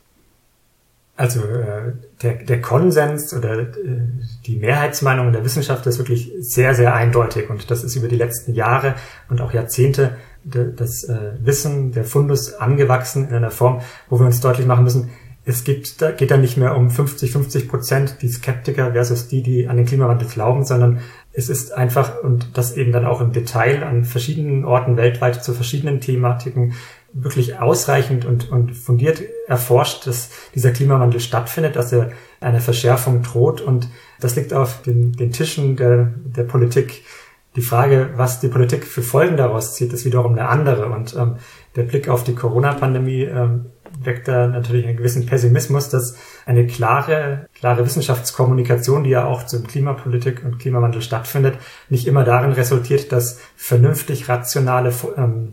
Also äh, der, der Konsens oder äh, die Mehrheitsmeinung der Wissenschaft ist wirklich sehr, sehr eindeutig. Und das ist über die letzten Jahre und auch Jahrzehnte de, das äh, Wissen, der Fundus angewachsen in einer Form, wo wir uns deutlich machen müssen, es gibt, da geht da nicht mehr um fünfzig fünfzig Prozent die Skeptiker versus die, die an den Klimawandel glauben, sondern es ist einfach, und das eben dann auch im Detail an verschiedenen Orten weltweit zu verschiedenen Thematiken, wirklich ausreichend und, und fundiert erforscht, dass dieser Klimawandel stattfindet, dass er eine Verschärfung droht. Und das liegt auf den, den Tischen der, der Politik. Die Frage, was die Politik für Folgen daraus zieht, ist wiederum eine andere. Und ähm, der Blick auf die Corona-Pandemie ähm, weckt da natürlich einen gewissen Pessimismus, dass eine klare, klare Wissenschaftskommunikation, die ja auch zur Klimapolitik und Klimawandel stattfindet, nicht immer darin resultiert, dass vernünftig rationale ähm,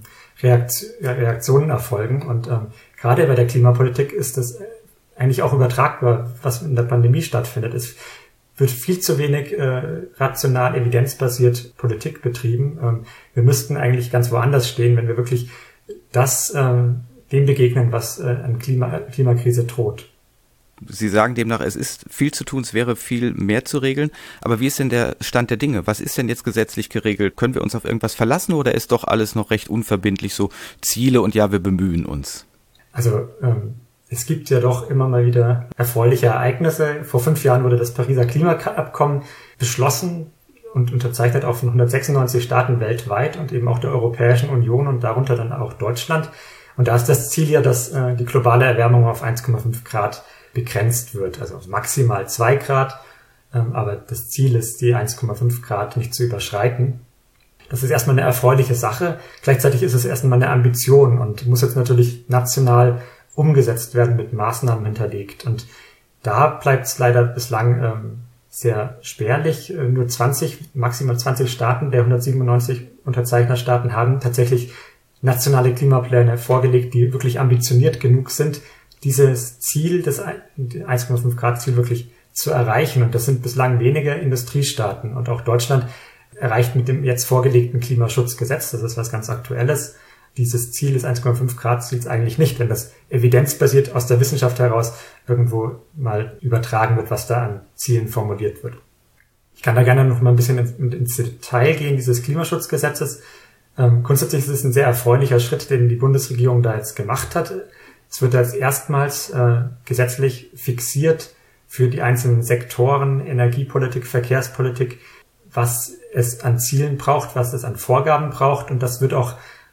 Reaktionen erfolgen. Und ähm, gerade bei der Klimapolitik ist das eigentlich auch übertragbar, was in der Pandemie stattfindet. Es wird viel zu wenig äh, rational, evidenzbasiert Politik betrieben. Ähm, wir müssten eigentlich ganz woanders stehen, wenn wir wirklich das ähm, dem begegnen, was äh, an Klima, Klimakrise droht. Sie sagen demnach, es ist viel zu tun, es wäre viel mehr zu regeln. Aber wie ist denn der Stand der Dinge? Was ist denn jetzt gesetzlich geregelt? Können wir uns auf irgendwas verlassen oder ist doch alles noch recht unverbindlich, so Ziele und ja, wir bemühen uns? Also ähm, es gibt ja doch immer mal wieder erfreuliche Ereignisse. Vor fünf Jahren wurde das Pariser Klimaabkommen beschlossen und unterzeichnet auch von hundertsechsundneunzig Staaten weltweit und eben auch der Europäischen Union und darunter dann auch Deutschland. Und da ist das Ziel ja, dass äh, die globale Erwärmung auf eins Komma fünf Grad begrenzt wird, also auf maximal zwei Grad, ähm, aber das Ziel ist, die eins Komma fünf Grad nicht zu überschreiten. Das ist erstmal eine erfreuliche Sache. Gleichzeitig ist es erstmal eine Ambition und muss jetzt natürlich national umgesetzt werden, mit Maßnahmen hinterlegt. Und da bleibt es leider bislang ähm, sehr spärlich. Äh, nur zwanzig, maximal zwanzig Staaten der hundertsiebenundneunzig Unterzeichnerstaaten haben tatsächlich nationale Klimapläne vorgelegt, die wirklich ambitioniert genug sind, dieses Ziel, das eins Komma fünf Grad Ziel wirklich zu erreichen. Und das sind bislang wenige Industriestaaten. Und auch Deutschland erreicht mit dem jetzt vorgelegten Klimaschutzgesetz, das ist was ganz Aktuelles, dieses Ziel des eins Komma fünf Grad Ziels eigentlich nicht, wenn das evidenzbasiert aus der Wissenschaft heraus irgendwo mal übertragen wird, was da an Zielen formuliert wird. Ich kann da gerne noch mal ein bisschen ins, ins Detail gehen, dieses Klimaschutzgesetzes. Ähm, grundsätzlich ist es ein sehr erfreulicher Schritt, den die Bundesregierung da jetzt gemacht hat. Es wird als erstmals äh, gesetzlich fixiert für die einzelnen Sektoren, Energiepolitik, Verkehrspolitik, was es an Zielen braucht, was es an Vorgaben braucht. Und das wird auch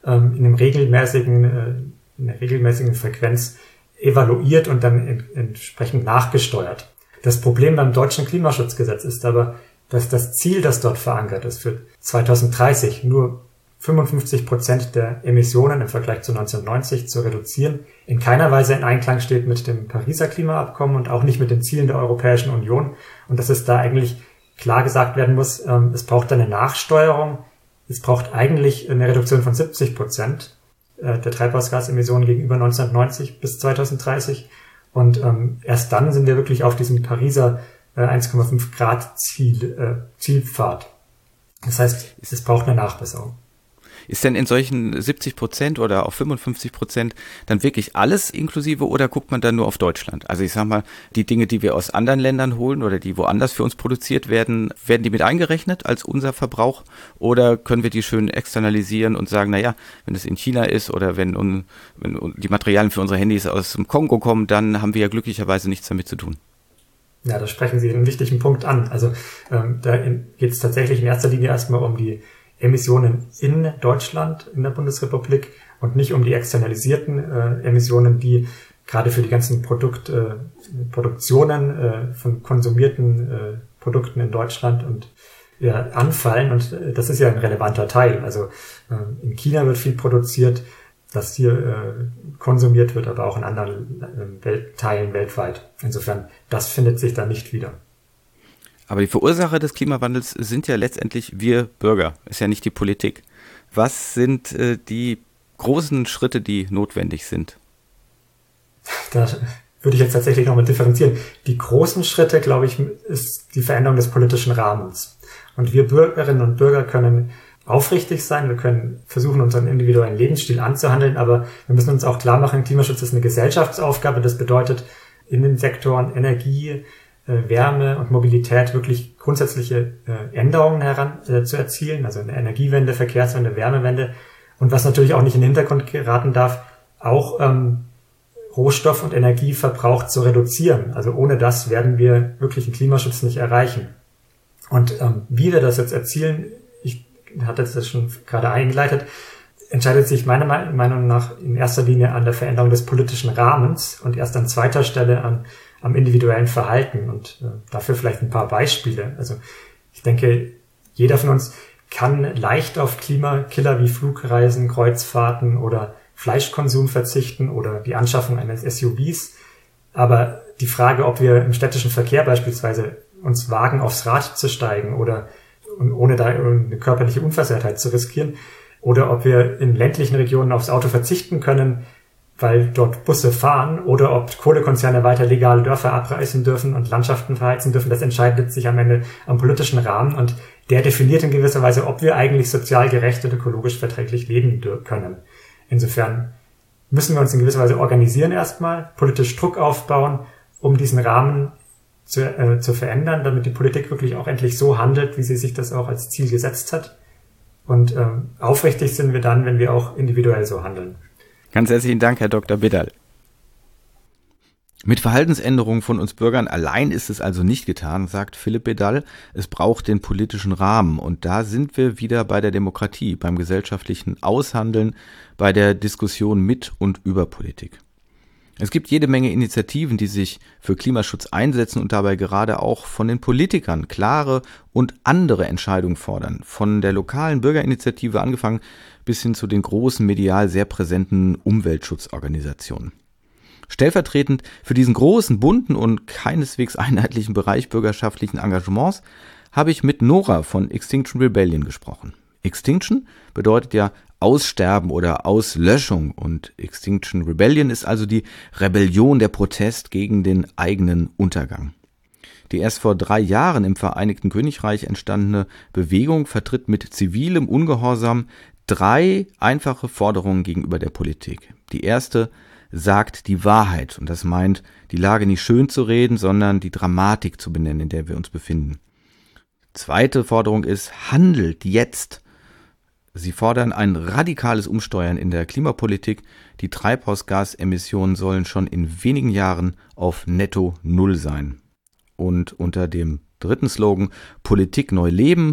ähm, in einem regelmäßigen, äh, in einer regelmäßigen Frequenz evaluiert und dann in, entsprechend nachgesteuert. Das Problem beim deutschen Klimaschutzgesetz ist aber, dass das Ziel, das dort verankert ist, für zwanzig dreißig nur fünfundfünfzig Prozent der Emissionen im Vergleich zu neunzehnhundertneunzig zu reduzieren, in keiner Weise in Einklang steht mit dem Pariser Klimaabkommen und auch nicht mit den Zielen der Europäischen Union. Und dass es da eigentlich klar gesagt werden muss, ähm, es braucht eine Nachsteuerung. Es braucht eigentlich eine Reduktion von siebzig Prozent äh, der Treibhausgasemissionen gegenüber neunzehnhundertneunzig bis zwanzig dreißig. Und ähm, erst dann sind wir wirklich auf diesem Pariser äh, eins Komma fünf Grad Ziel, äh, Zielpfad. Das heißt, es braucht eine Nachbesserung. Ist denn in solchen siebzig Prozent oder auch fünfundfünfzig Prozent dann wirklich alles inklusive oder guckt man dann nur auf Deutschland? Also ich sag mal, die Dinge, die wir aus anderen Ländern holen oder die woanders für uns produziert werden, werden die mit eingerechnet als unser Verbrauch oder können wir die schön externalisieren und sagen, naja, wenn es in China ist oder wenn, un, wenn die Materialien für unsere Handys aus dem Kongo kommen, dann haben wir ja glücklicherweise nichts damit zu tun. Ja, da sprechen Sie einen wichtigen Punkt an. Also ähm, da geht es tatsächlich in erster Linie erstmal um die Emissionen in Deutschland, in der Bundesrepublik und nicht um die externalisierten äh, Emissionen, die gerade für die ganzen Produkt, äh, Produktionen äh, von konsumierten äh, Produkten in Deutschland und ja, anfallen. Und äh, das ist ja ein relevanter Teil. Also äh, in China wird viel produziert, das hier äh, konsumiert wird, aber auch in anderen äh, Welt- Teilen weltweit. Insofern, das findet sich da nicht wieder. Aber die Verursacher des Klimawandels sind ja letztendlich wir Bürger, ist ja nicht die Politik. Was sind äh, die großen Schritte, die notwendig sind? Da würde ich jetzt tatsächlich nochmal differenzieren. Die großen Schritte, glaube ich, ist die Veränderung des politischen Rahmens. Und wir Bürgerinnen und Bürger können aufrichtig sein, wir können versuchen, unseren individuellen Lebensstil anzuhandeln, aber wir müssen uns auch klar machen, Klimaschutz ist eine Gesellschaftsaufgabe. Das bedeutet, in den Sektoren Energie, Wärme und Mobilität wirklich grundsätzliche äh, Änderungen heran äh, zu erzielen, also eine Energiewende, Verkehrswende, Wärmewende und was natürlich auch nicht in den Hintergrund geraten darf, auch ähm, Rohstoff- und Energieverbrauch zu reduzieren. Also ohne das werden wir wirklich den Klimaschutz nicht erreichen. Und ähm, wie wir das jetzt erzielen, ich hatte das schon gerade eingeleitet, entscheidet sich meiner Meinung nach in erster Linie an der Veränderung des politischen Rahmens und erst an zweiter Stelle an am individuellen Verhalten und äh, dafür vielleicht ein paar Beispiele. Also ich denke, jeder von uns kann leicht auf Klimakiller wie Flugreisen, Kreuzfahrten oder Fleischkonsum verzichten oder die Anschaffung eines S U Vs. Aber die Frage, ob wir im städtischen Verkehr beispielsweise uns wagen, aufs Rad zu steigen oder ohne da eine körperliche Unversehrtheit zu riskieren, oder ob wir in ländlichen Regionen aufs Auto verzichten können, weil dort Busse fahren, oder ob Kohlekonzerne weiter legale Dörfer abreißen dürfen und Landschaften verheizen dürfen, das entscheidet sich am Ende am politischen Rahmen und der definiert in gewisser Weise, ob wir eigentlich sozial gerecht und ökologisch verträglich leben können. Insofern müssen wir uns in gewisser Weise organisieren erstmal, politisch Druck aufbauen, um diesen Rahmen zu, äh, zu verändern, damit die Politik wirklich auch endlich so handelt, wie sie sich das auch als Ziel gesetzt hat. Und ähm, aufrichtig sind wir dann, wenn wir auch individuell so handeln. Ganz herzlichen Dank, Herr Doktor Biddal. Mit Verhaltensänderungen von uns Bürgern allein ist es also nicht getan, sagt Philipp Biddal. Es braucht den politischen Rahmen. Und da sind wir wieder bei der Demokratie, beim gesellschaftlichen Aushandeln, bei der Diskussion mit und über Politik. Es gibt jede Menge Initiativen, die sich für Klimaschutz einsetzen und dabei gerade auch von den Politikern klare und andere Entscheidungen fordern. Von der lokalen Bürgerinitiative angefangen bis hin zu den großen medial sehr präsenten Umweltschutzorganisationen. Stellvertretend für diesen großen, bunten und keineswegs einheitlichen Bereich bürgerschaftlichen Engagements habe ich mit Nora von Extinction Rebellion gesprochen. Extinction bedeutet ja Aussterben oder Auslöschung und Extinction Rebellion ist also die Rebellion, der Protest gegen den eigenen Untergang. Die erst vor drei Jahren im Vereinigten Königreich entstandene Bewegung vertritt mit zivilem Ungehorsam drei einfache Forderungen gegenüber der Politik. Die erste sagt die Wahrheit und das meint, die Lage nicht schön zu reden, sondern die Dramatik zu benennen, in der wir uns befinden. Zweite Forderung ist, handelt jetzt. Sie fordern ein radikales Umsteuern in der Klimapolitik. Die Treibhausgasemissionen sollen schon in wenigen Jahren auf netto Null sein. Und unter dem dritten Slogan Politik neu leben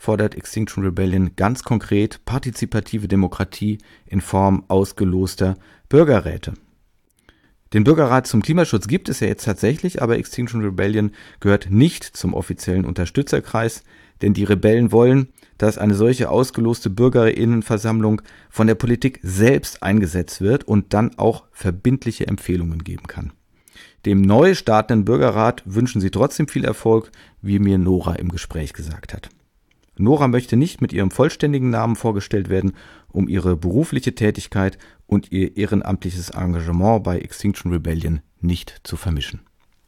fordert Extinction Rebellion ganz konkret partizipative Demokratie in Form ausgeloster Bürgerräte. Den Bürgerrat zum Klimaschutz gibt es ja jetzt tatsächlich, aber Extinction Rebellion gehört nicht zum offiziellen Unterstützerkreis, denn die Rebellen wollen, dass eine solche ausgeloste Bürgerinnenversammlung von der Politik selbst eingesetzt wird und dann auch verbindliche Empfehlungen geben kann. Dem neu startenden Bürgerrat wünschen sie trotzdem viel Erfolg, wie mir Nora im Gespräch gesagt hat. Nora möchte nicht mit ihrem vollständigen Namen vorgestellt werden, um ihre berufliche Tätigkeit und ihr ehrenamtliches Engagement bei Extinction Rebellion nicht zu vermischen.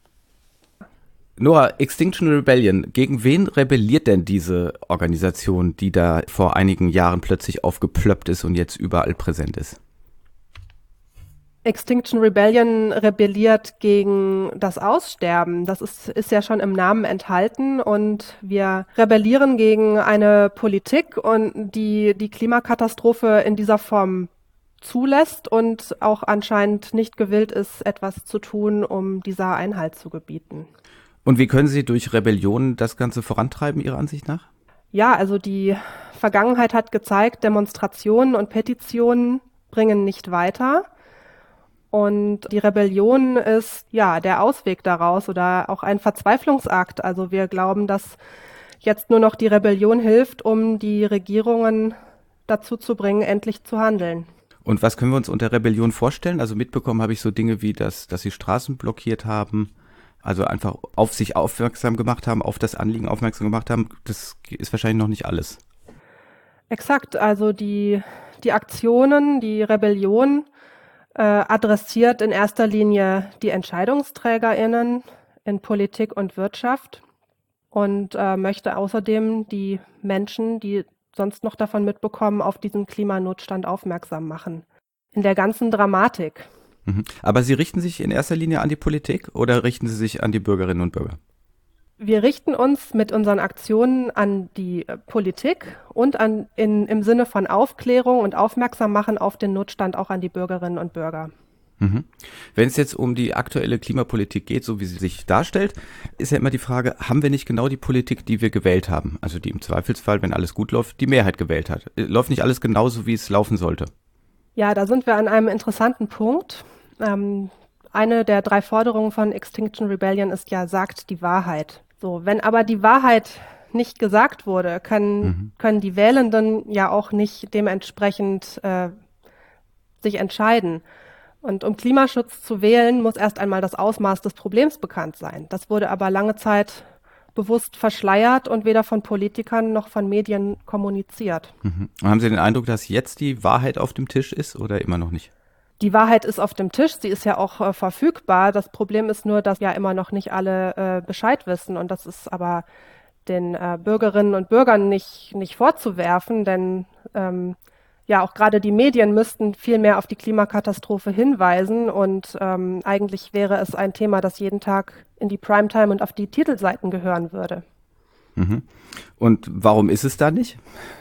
Nora, Extinction Rebellion, gegen wen rebelliert denn diese Organisation, die da vor einigen Jahren plötzlich aufgeplöppt ist und jetzt überall präsent ist? Extinction Rebellion rebelliert gegen das Aussterben. Das ist, ist ja schon im Namen enthalten und wir rebellieren gegen eine Politik, und die die Klimakatastrophe in dieser Form zulässt und auch anscheinend nicht gewillt ist, etwas zu tun, um dieser Einhalt zu gebieten. Und wie können Sie durch Rebellion das Ganze vorantreiben, Ihrer Ansicht nach? Ja, also die Vergangenheit hat gezeigt, Demonstrationen und Petitionen bringen nicht weiter. Und die Rebellion ist ja der Ausweg daraus oder auch ein Verzweiflungsakt. Also wir glauben, dass jetzt nur noch die Rebellion hilft, um die Regierungen dazu zu bringen, endlich zu handeln. Und was können wir uns unter Rebellion vorstellen? Also mitbekommen habe ich so Dinge wie, dass, dass sie Straßen blockiert haben, also einfach auf sich aufmerksam gemacht haben, auf das Anliegen aufmerksam gemacht haben. Das ist wahrscheinlich noch nicht alles. Exakt, also die, die Aktionen, die Rebellion äh, adressiert in erster Linie die EntscheidungsträgerInnen in Politik und Wirtschaft und äh, möchte außerdem die Menschen, die sonst noch davon mitbekommen, auf diesen Klimanotstand aufmerksam machen. In der ganzen Dramatik. Mhm. Aber Sie richten sich in erster Linie an die Politik oder richten Sie sich an die Bürgerinnen und Bürger? Wir richten uns mit unseren Aktionen an die Politik und an, in, im Sinne von Aufklärung und Aufmerksam machen auf den Notstand auch an die Bürgerinnen und Bürger. Mhm. Wenn es jetzt um die aktuelle Klimapolitik geht, so wie sie sich darstellt, ist ja immer die Frage, haben wir nicht genau die Politik, die wir gewählt haben? Also die im Zweifelsfall, wenn alles gut läuft, die Mehrheit gewählt hat. Läuft nicht alles genauso, wie es laufen sollte? Ja, da sind wir an einem interessanten Punkt. Ähm, eine der drei Forderungen von Extinction Rebellion ist ja, sagt die Wahrheit. So, wenn aber die Wahrheit nicht gesagt wurde, können, mhm. können die Wählenden ja auch nicht dementsprechend äh, sich entscheiden. Und um Klimaschutz zu wählen, muss erst einmal das Ausmaß des Problems bekannt sein. Das wurde aber lange Zeit bewusst verschleiert und weder von Politikern noch von Medien kommuniziert. Mhm. Haben Sie den Eindruck, dass jetzt die Wahrheit auf dem Tisch ist oder immer noch nicht? Die Wahrheit ist auf dem Tisch, sie ist ja auch äh, verfügbar. Das Problem ist nur, dass ja immer noch nicht alle äh, Bescheid wissen. Und das ist aber den äh, Bürgerinnen und Bürgern nicht, nicht vorzuwerfen, denn ähm, ja, auch gerade die Medien müssten viel mehr auf die Klimakatastrophe hinweisen. Und ähm, eigentlich wäre es ein Thema, das jeden Tag in die Primetime und auf die Titelseiten gehören würde. Mhm. Und warum ist es da nicht?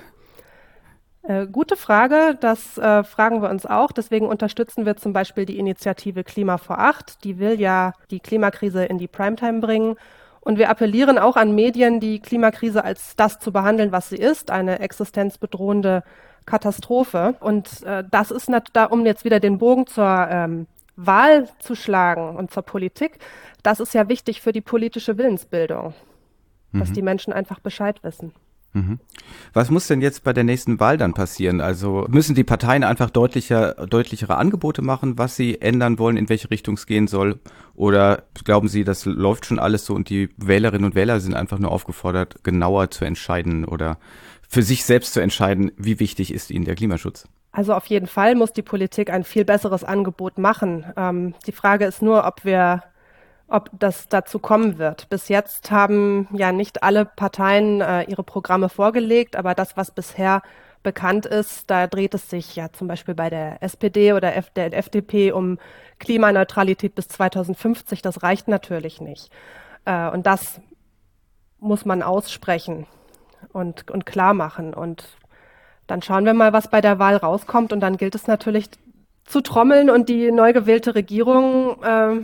Äh, gute Frage, das äh, fragen wir uns auch. Deswegen unterstützen wir zum Beispiel die Initiative Klima vor acht. Die will ja die Klimakrise in die Primetime bringen. Und wir appellieren auch an Medien, die Klimakrise als das zu behandeln, was sie ist, eine existenzbedrohende Katastrophe. Und äh, das ist, nat- da, um jetzt wieder den Bogen zur ähm, Wahl zu schlagen und zur Politik, das ist ja wichtig für die politische Willensbildung, mhm. dass die Menschen einfach Bescheid wissen. Was muss denn jetzt bei der nächsten Wahl dann passieren? Also müssen die Parteien einfach deutlicher, deutlichere Angebote machen, was sie ändern wollen, in welche Richtung es gehen soll? Oder glauben Sie, das läuft schon alles so und die Wählerinnen und Wähler sind einfach nur aufgefordert, genauer zu entscheiden oder für sich selbst zu entscheiden, wie wichtig ist ihnen der Klimaschutz? Also auf jeden Fall muss die Politik ein viel besseres Angebot machen. Ähm, die Frage ist nur, ob wir ob das dazu kommen wird. Bis jetzt haben ja nicht alle Parteien äh, ihre Programme vorgelegt, aber das, was bisher bekannt ist, da dreht es sich ja zum Beispiel bei der S P D oder F- der F D P um Klimaneutralität bis zweitausendfünfzig. Das reicht natürlich nicht. Äh, und das muss man aussprechen und, und klar machen. Und dann schauen wir mal, was bei der Wahl rauskommt. Und dann gilt es natürlich zu trommeln und die neu gewählte Regierung äh,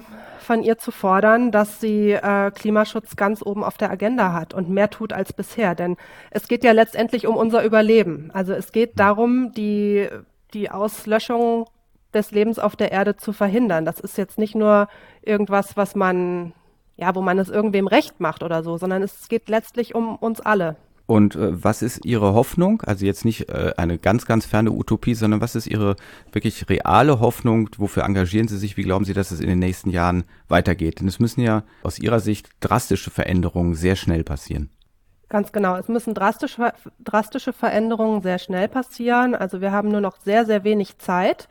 von ihr zu fordern, dass sie äh, Klimaschutz ganz oben auf der Agenda hat und mehr tut als bisher. Denn es geht ja letztendlich um unser Überleben. Also es geht darum, die, die Auslöschung des Lebens auf der Erde zu verhindern. Das ist jetzt nicht nur irgendwas, was man, ja, wo man es irgendwem recht macht oder so, sondern es geht letztlich um uns alle. Und äh, was ist Ihre Hoffnung? Also jetzt nicht äh, eine ganz, ganz ferne Utopie, sondern was ist Ihre wirklich reale Hoffnung? Wofür engagieren Sie sich? Wie glauben Sie, dass es in den nächsten Jahren weitergeht? Denn es müssen ja aus Ihrer Sicht drastische Veränderungen sehr schnell passieren. Ganz genau. Es müssen drastische, drastische Veränderungen sehr schnell passieren. Also wir haben nur noch sehr, sehr wenig Zeit.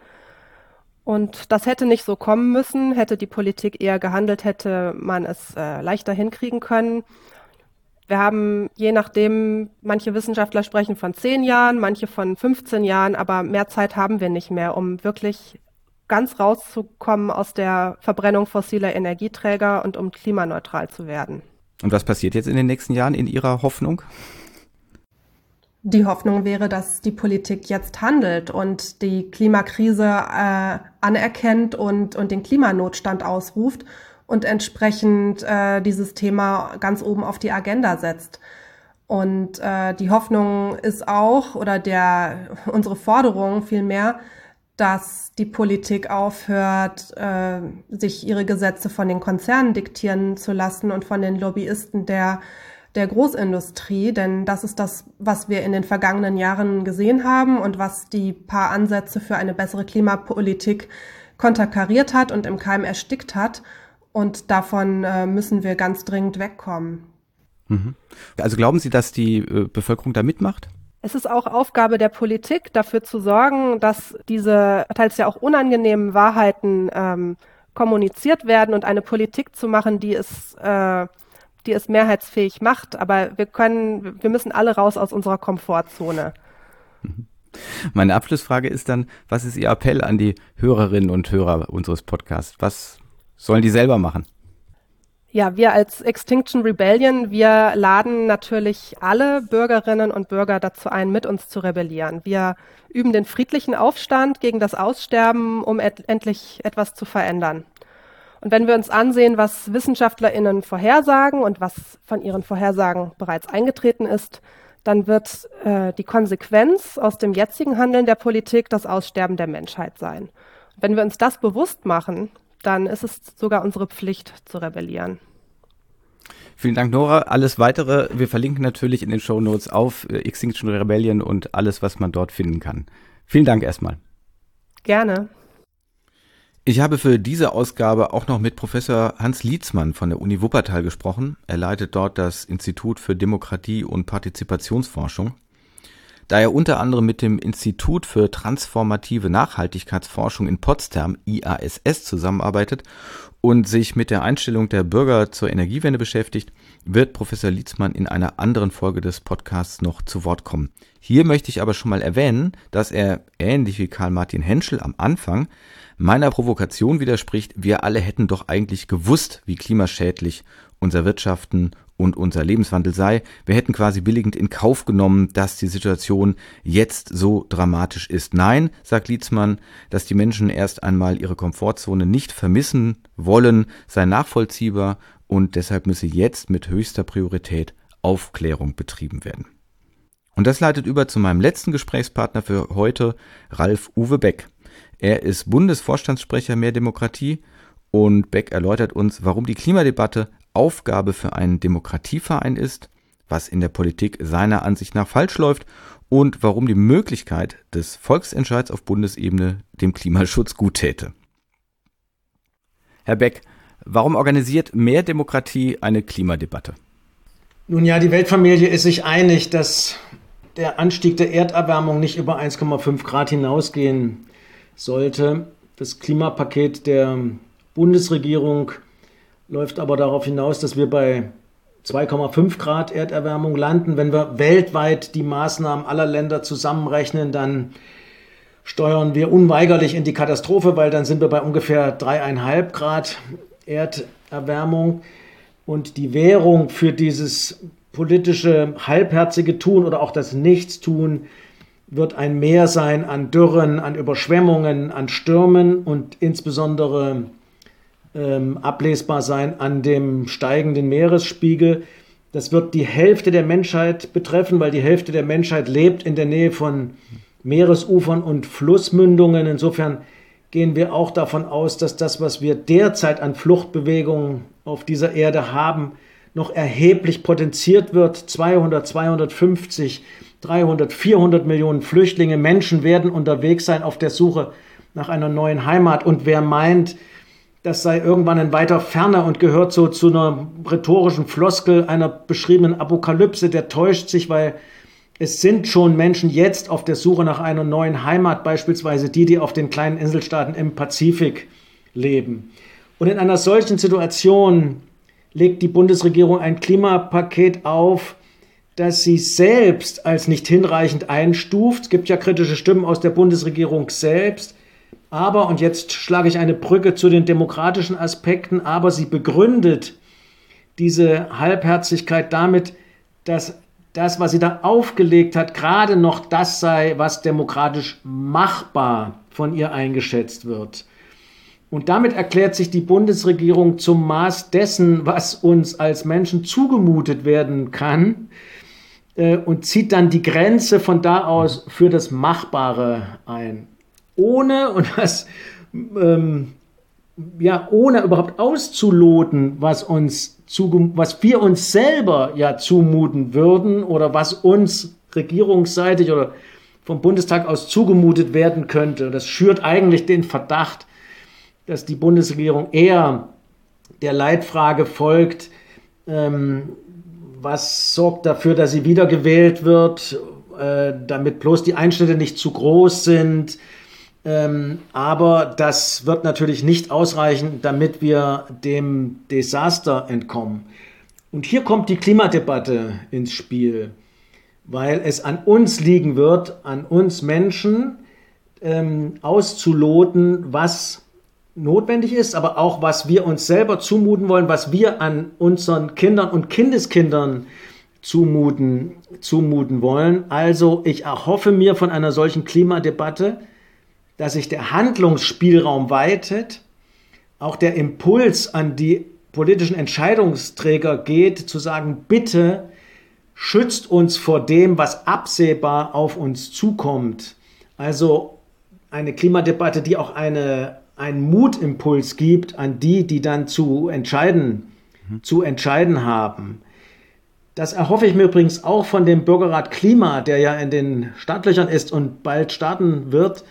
Und das hätte nicht so kommen müssen. Hätte die Politik eher gehandelt, hätte man es äh, leichter hinkriegen können. Wir haben, je nachdem, manche Wissenschaftler sprechen von zehn Jahren, manche von fünfzehn Jahren, aber mehr Zeit haben wir nicht mehr, um wirklich ganz rauszukommen aus der Verbrennung fossiler Energieträger und um klimaneutral zu werden. Und was passiert jetzt in den nächsten Jahren in Ihrer Hoffnung? Die Hoffnung wäre, dass die Politik jetzt handelt und die Klimakrise äh, anerkennt und, und den Klimanotstand ausruft und entsprechend äh, dieses Thema ganz oben auf die Agenda setzt. Und äh, die Hoffnung ist auch, oder der unsere Forderung vielmehr, dass die Politik aufhört, äh, sich ihre Gesetze von den Konzernen diktieren zu lassen und von den Lobbyisten der, der Großindustrie. Denn das ist das, was wir in den vergangenen Jahren gesehen haben und was die paar Ansätze für eine bessere Klimapolitik konterkariert hat und im Keim erstickt hat. Und davon äh, müssen wir ganz dringend wegkommen. Mhm. Also glauben Sie, dass die äh, Bevölkerung da mitmacht? Es ist auch Aufgabe der Politik, dafür zu sorgen, dass diese teils ja auch unangenehmen Wahrheiten ähm, kommuniziert werden und eine Politik zu machen, die es, äh, die es mehrheitsfähig macht. Aber wir können, wir müssen alle raus aus unserer Komfortzone. Mhm. Meine Abschlussfrage ist dann, was ist Ihr Appell an die Hörerinnen und Hörer unseres Podcasts? Was sollen die selber machen? Ja, wir als Extinction Rebellion, wir laden natürlich alle Bürgerinnen und Bürger dazu ein, mit uns zu rebellieren. Wir üben den friedlichen Aufstand gegen das Aussterben, um et- endlich etwas zu verändern. Und wenn wir uns ansehen, was WissenschaftlerInnen vorhersagen und was von ihren Vorhersagen bereits eingetreten ist, dann wird äh, die Konsequenz aus dem jetzigen Handeln der Politik das Aussterben der Menschheit sein. Und wenn wir uns das bewusst machen, dann ist es sogar unsere Pflicht zu rebellieren. Vielen Dank, Nora. Alles Weitere, wir verlinken natürlich in den Shownotes auf Extinction Rebellion und alles, was man dort finden kann. Vielen Dank erstmal. Gerne. Ich habe für diese Ausgabe auch noch mit Professor Hans Lietzmann von der Uni Wuppertal gesprochen. Er leitet dort das Institut für Demokratie und Partizipationsforschung. Da er unter anderem mit dem Institut für transformative Nachhaltigkeitsforschung in Potsdam, I A S S, zusammenarbeitet und sich mit der Einstellung der Bürger zur Energiewende beschäftigt, wird Professor Lietzmann in einer anderen Folge des Podcasts noch zu Wort kommen. Hier möchte ich aber schon mal erwähnen, dass er, ähnlich wie Karl Martin Henschel am Anfang, meiner Provokation widerspricht, wir alle hätten doch eigentlich gewusst, wie klimaschädlich unser Wirtschaften und unser Lebenswandel sei. Wir hätten quasi billigend in Kauf genommen, dass die Situation jetzt so dramatisch ist. Nein, sagt Lietzmann, dass die Menschen erst einmal ihre Komfortzone nicht vermissen wollen, sei nachvollziehbar und deshalb müsse jetzt mit höchster Priorität Aufklärung betrieben werden. Und das leitet über zu meinem letzten Gesprächspartner für heute, Ralf-Uwe Beck. Er ist Bundesvorstandssprecher Mehr Demokratie und Beck erläutert uns, warum die Klimadebatte Aufgabe für einen Demokratieverein ist, was in der Politik seiner Ansicht nach falsch läuft und warum die Möglichkeit des Volksentscheids auf Bundesebene dem Klimaschutz gut täte. Herr Beck, warum organisiert Mehr Demokratie eine Klimadebatte? Nun ja, die Weltfamilie ist sich einig, dass der Anstieg der Erderwärmung nicht über eins Komma fünf Grad hinausgehen sollte. Das Klimapaket der Bundesregierung läuft aber darauf hinaus, dass wir bei zwei Komma fünf Grad Erderwärmung landen. Wenn wir weltweit die Maßnahmen aller Länder zusammenrechnen, dann steuern wir unweigerlich in die Katastrophe, weil dann sind wir bei ungefähr drei Komma fünf Grad Erderwärmung. Und die Währung für dieses politische halbherzige Tun oder auch das Nichtstun wird ein Mehr sein an Dürren, an Überschwemmungen, an Stürmen und insbesondere ähm, ablesbar sein an dem steigenden Meeresspiegel. Das wird die Hälfte der Menschheit betreffen, weil die Hälfte der Menschheit lebt in der Nähe von Meeresufern und Flussmündungen. Insofern gehen wir auch davon aus, dass das, was wir derzeit an Fluchtbewegungen auf dieser Erde haben, noch erheblich potenziert wird. zweihundert, zweihundertfünfzig, dreihundert, vierhundert Millionen Flüchtlinge, Menschen werden unterwegs sein auf der Suche nach einer neuen Heimat. Und wer meint, das sei irgendwann in weiter Ferne und gehört so zu einer rhetorischen Floskel einer beschriebenen Apokalypse, der täuscht sich, weil es sind schon Menschen jetzt auf der Suche nach einer neuen Heimat, beispielsweise die, die auf den kleinen Inselstaaten im Pazifik leben. Und in einer solchen Situation legt die Bundesregierung ein Klimapaket auf, das sie selbst als nicht hinreichend einstuft. Es gibt ja kritische Stimmen aus der Bundesregierung selbst. Aber, und jetzt schlage ich eine Brücke zu den demokratischen Aspekten, aber sie begründet diese Halbherzigkeit damit, dass das, was sie da aufgelegt hat, gerade noch das sei, was demokratisch machbar von ihr eingeschätzt wird. Und damit erklärt sich die Bundesregierung zum Maß dessen, was uns als Menschen zugemutet werden kann, äh, und zieht dann die Grenze von da aus für das Machbare ein. Ohne, und das, ähm, ja, ohne überhaupt auszuloten, was uns zuge- was wir uns selber ja zumuten würden oder was uns regierungsseitig oder vom Bundestag aus zugemutet werden könnte. Das schürt eigentlich den Verdacht, dass die Bundesregierung eher der Leitfrage folgt, ähm, was sorgt dafür, dass sie wiedergewählt wird, äh, damit bloß die Einschnitte nicht zu groß sind. Ähm, aber das wird natürlich nicht ausreichen, damit wir dem Desaster entkommen. Und hier kommt die Klimadebatte ins Spiel, weil es an uns liegen wird, an uns Menschen, ähm, auszuloten, was notwendig ist, aber auch, was wir uns selber zumuten wollen, was wir an unseren Kindern und Kindeskindern zumuten, zumuten wollen. Also ich erhoffe mir von einer solchen Klimadebatte, dass sich der Handlungsspielraum weitet, auch der Impuls an die politischen Entscheidungsträger geht, zu sagen, bitte schützt uns vor dem, was absehbar auf uns zukommt. Also eine Klimadebatte, die auch eine, einen Mutimpuls gibt an die, die dann zu entscheiden, mhm. zu entscheiden haben. Das erhoffe ich mir übrigens auch von dem Bürgerrat Klima, der ja in den Startlöchern ist und bald starten wird,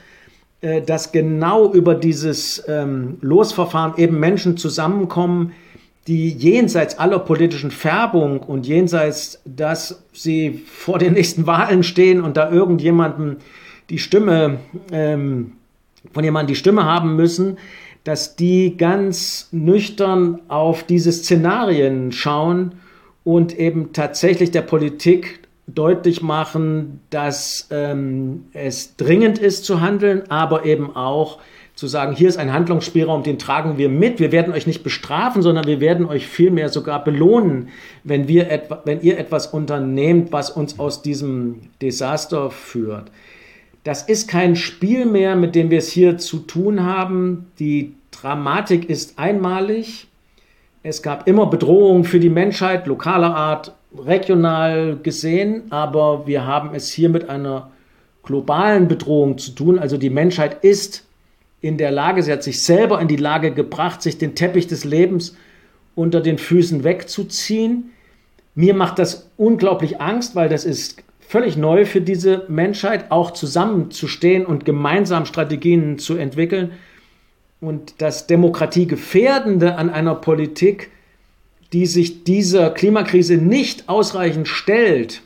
dass genau über dieses ähm, Losverfahren eben Menschen zusammenkommen, die jenseits aller politischen Färbung und jenseits, dass sie vor den nächsten Wahlen stehen und da irgendjemandem die Stimme, ähm, von jemandem die Stimme haben müssen, dass die ganz nüchtern auf diese Szenarien schauen und eben tatsächlich der Politik deutlich machen, dass ähm, es dringend ist zu handeln, aber eben auch zu sagen, hier ist ein Handlungsspielraum, den tragen wir mit. Wir werden euch nicht bestrafen, sondern wir werden euch vielmehr sogar belohnen, wenn, wir etwa, wenn ihr etwas unternehmt, was uns aus diesem Desaster führt. Das ist kein Spiel mehr, mit dem wir es hier zu tun haben. Die Dramatik ist einmalig. Es gab immer Bedrohungen für die Menschheit, lokaler Art, regional gesehen, aber wir haben es hier mit einer globalen Bedrohung zu tun. Also die Menschheit ist in der Lage, sie hat sich selber in die Lage gebracht, sich den Teppich des Lebens unter den Füßen wegzuziehen. Mir macht das unglaublich Angst, weil das ist völlig neu für diese Menschheit, auch zusammenzustehen und gemeinsam Strategien zu entwickeln. Und das Demokratiegefährdende an einer Politik, die sich dieser Klimakrise nicht ausreichend stellt,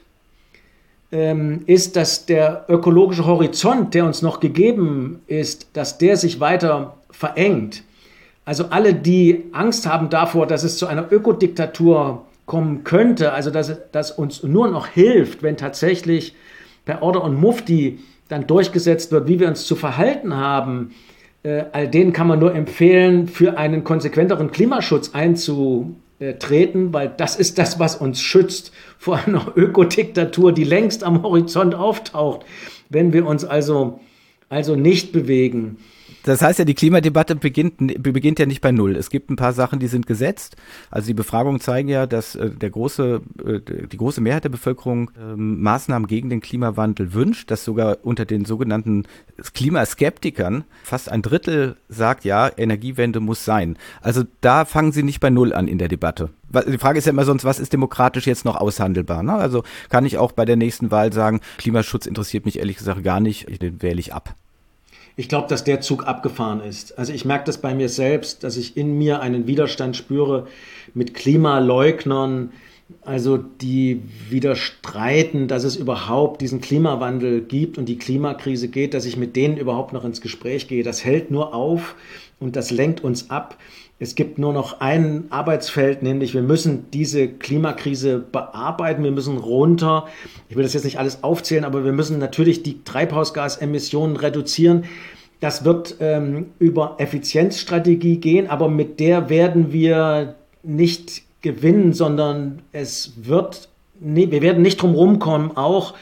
ähm, ist, dass der ökologische Horizont, der uns noch gegeben ist, dass der sich weiter verengt. Also alle, die Angst haben davor, dass es zu einer Ökodiktatur kommen könnte, also dass, dass uns nur noch hilft, wenn tatsächlich per Order und Mufti dann durchgesetzt wird, wie wir uns zu verhalten haben, äh, all denen kann man nur empfehlen, für einen konsequenteren Klimaschutz einzutreten, weil das ist das, was uns schützt vor einer Ökodiktatur, die längst am Horizont auftaucht, wenn wir uns also, also nicht bewegen. Das heißt ja, die Klimadebatte beginnt, beginnt ja nicht bei Null. Es gibt ein paar Sachen, die sind gesetzt. Also die Befragungen zeigen ja, dass äh, der große, äh, die große Mehrheit der Bevölkerung äh, Maßnahmen gegen den Klimawandel wünscht, dass sogar unter den sogenannten Klimaskeptikern fast ein Drittel sagt, ja, Energiewende muss sein. Also da fangen Sie nicht bei Null an in der Debatte. Die Frage ist ja immer sonst, was ist demokratisch jetzt noch aushandelbar? Ne? Also kann ich auch bei der nächsten Wahl sagen, Klimaschutz interessiert mich ehrlich gesagt gar nicht, den wähle ich ab. Ich glaube, dass der Zug abgefahren ist. Also ich merke das bei mir selbst, dass ich in mir einen Widerstand spüre mit Klimaleugnern, also die widerstreiten, dass es überhaupt diesen Klimawandel gibt und die Klimakrise geht, dass ich mit denen überhaupt noch ins Gespräch gehe. Das hält nur auf und das lenkt uns ab. Es gibt nur noch ein Arbeitsfeld, nämlich wir müssen diese Klimakrise bearbeiten, wir müssen runter. Ich will das jetzt nicht alles aufzählen, aber wir müssen natürlich die Treibhausgasemissionen reduzieren. Das wird ähm, über Effizienzstrategie gehen, aber mit der werden wir nicht gewinnen, sondern es wird, nee, wir werden nicht drum rumkommen, auch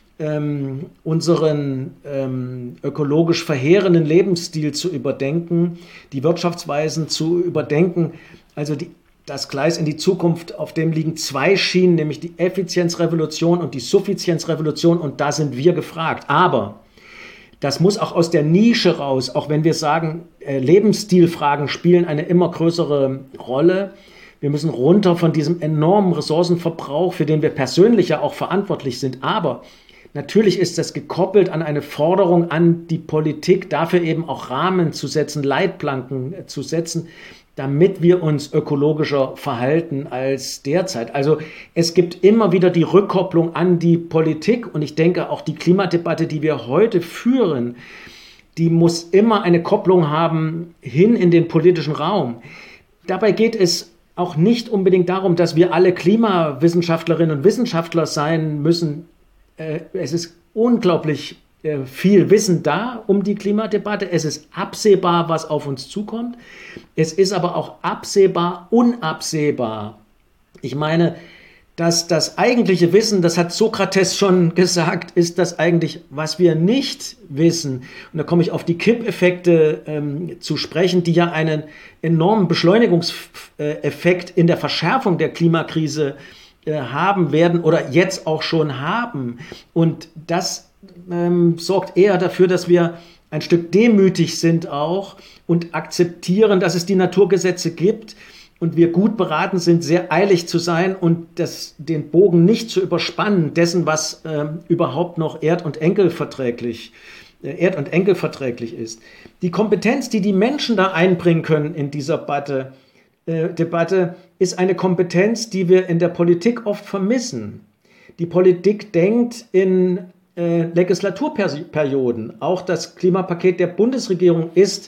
ähm, unseren ähm, ökologisch verheerenden Lebensstil zu überdenken, die Wirtschaftsweisen zu überdenken. Also die, das Gleis in die Zukunft, auf dem liegen zwei Schienen, nämlich die Effizienzrevolution und die Suffizienzrevolution, und da sind wir gefragt. Aber das muss auch aus der Nische raus, auch wenn wir sagen, äh, Lebensstilfragen spielen eine immer größere Rolle. Wir müssen runter von diesem enormen Ressourcenverbrauch, für den wir persönlich ja auch verantwortlich sind. Aber natürlich ist das gekoppelt an eine Forderung an die Politik, dafür eben auch Rahmen zu setzen, Leitplanken zu setzen, damit wir uns ökologischer verhalten als derzeit. Also es gibt immer wieder die Rückkopplung an die Politik, und ich denke auch die Klimadebatte, die wir heute führen, die muss immer eine Kopplung haben hin in den politischen Raum. Dabei geht es auch nicht unbedingt darum, dass wir alle Klimawissenschaftlerinnen und Wissenschaftler sein müssen. Es ist unglaublich viel Wissen da um die Klimadebatte. Es ist absehbar, was auf uns zukommt. Es ist aber auch absehbar, unabsehbar. Ich meine, dass das eigentliche Wissen, das hat Sokrates schon gesagt, ist das eigentlich, was wir nicht wissen. Und da komme ich auf die Kippeffekte ähm, zu sprechen, die ja einen enormen Beschleunigungseffekt in der Verschärfung der Klimakrise äh, haben werden oder jetzt auch schon haben. Und das ähm, sorgt eher dafür, dass wir ein Stück demütig sind auch und akzeptieren, dass es die Naturgesetze gibt, und wir gut beraten sind, sehr eilig zu sein und das, den Bogen nicht zu überspannen dessen, was äh, überhaupt noch erd- und enkelverträglich, äh, erd- und enkelverträglich ist. Die Kompetenz, die die Menschen da einbringen können in dieser Debatte, äh, Debatte, ist eine Kompetenz, die wir in der Politik oft vermissen. Die Politik denkt in äh, Legislaturperioden. Auch das Klimapaket der Bundesregierung ist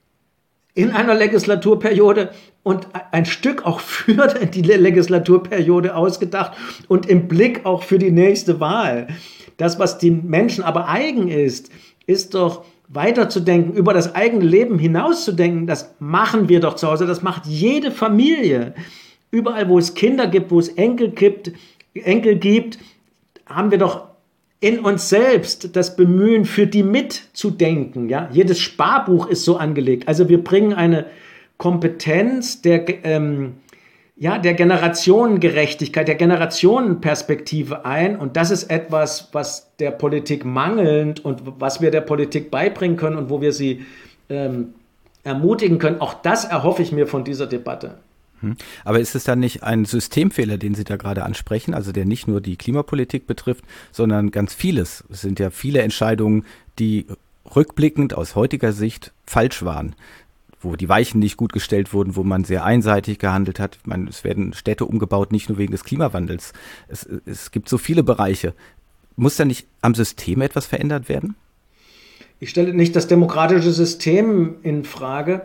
in einer Legislaturperiode und ein Stück auch für die Legislaturperiode ausgedacht und im Blick auch für die nächste Wahl. Das, was den Menschen aber eigen ist, ist doch weiterzudenken, über das eigene Leben hinauszudenken. Das machen wir doch zu Hause, das macht jede Familie. Überall, wo es Kinder gibt, wo es Enkel gibt, Enkel gibt, haben wir doch in uns selbst das Bemühen, für die mitzudenken. Ja? Jedes Sparbuch ist so angelegt. Also wir bringen eine Kompetenz der, ähm, ja, der Generationengerechtigkeit, der Generationenperspektive ein. Und das ist etwas, was der Politik mangelnd und was wir der Politik beibringen können und wo wir sie ähm, ermutigen können. Auch das erhoffe ich mir von dieser Debatte. Aber ist es dann nicht ein Systemfehler, den Sie da gerade ansprechen, also der nicht nur die Klimapolitik betrifft, sondern ganz vieles? Es sind ja viele Entscheidungen, die rückblickend aus heutiger Sicht falsch waren, wo die Weichen nicht gut gestellt wurden, wo man sehr einseitig gehandelt hat. Ich meine, es werden Städte umgebaut, nicht nur wegen des Klimawandels. Es, es gibt so viele Bereiche. Muss da nicht am System etwas verändert werden? Ich stelle nicht das demokratische System in Frage.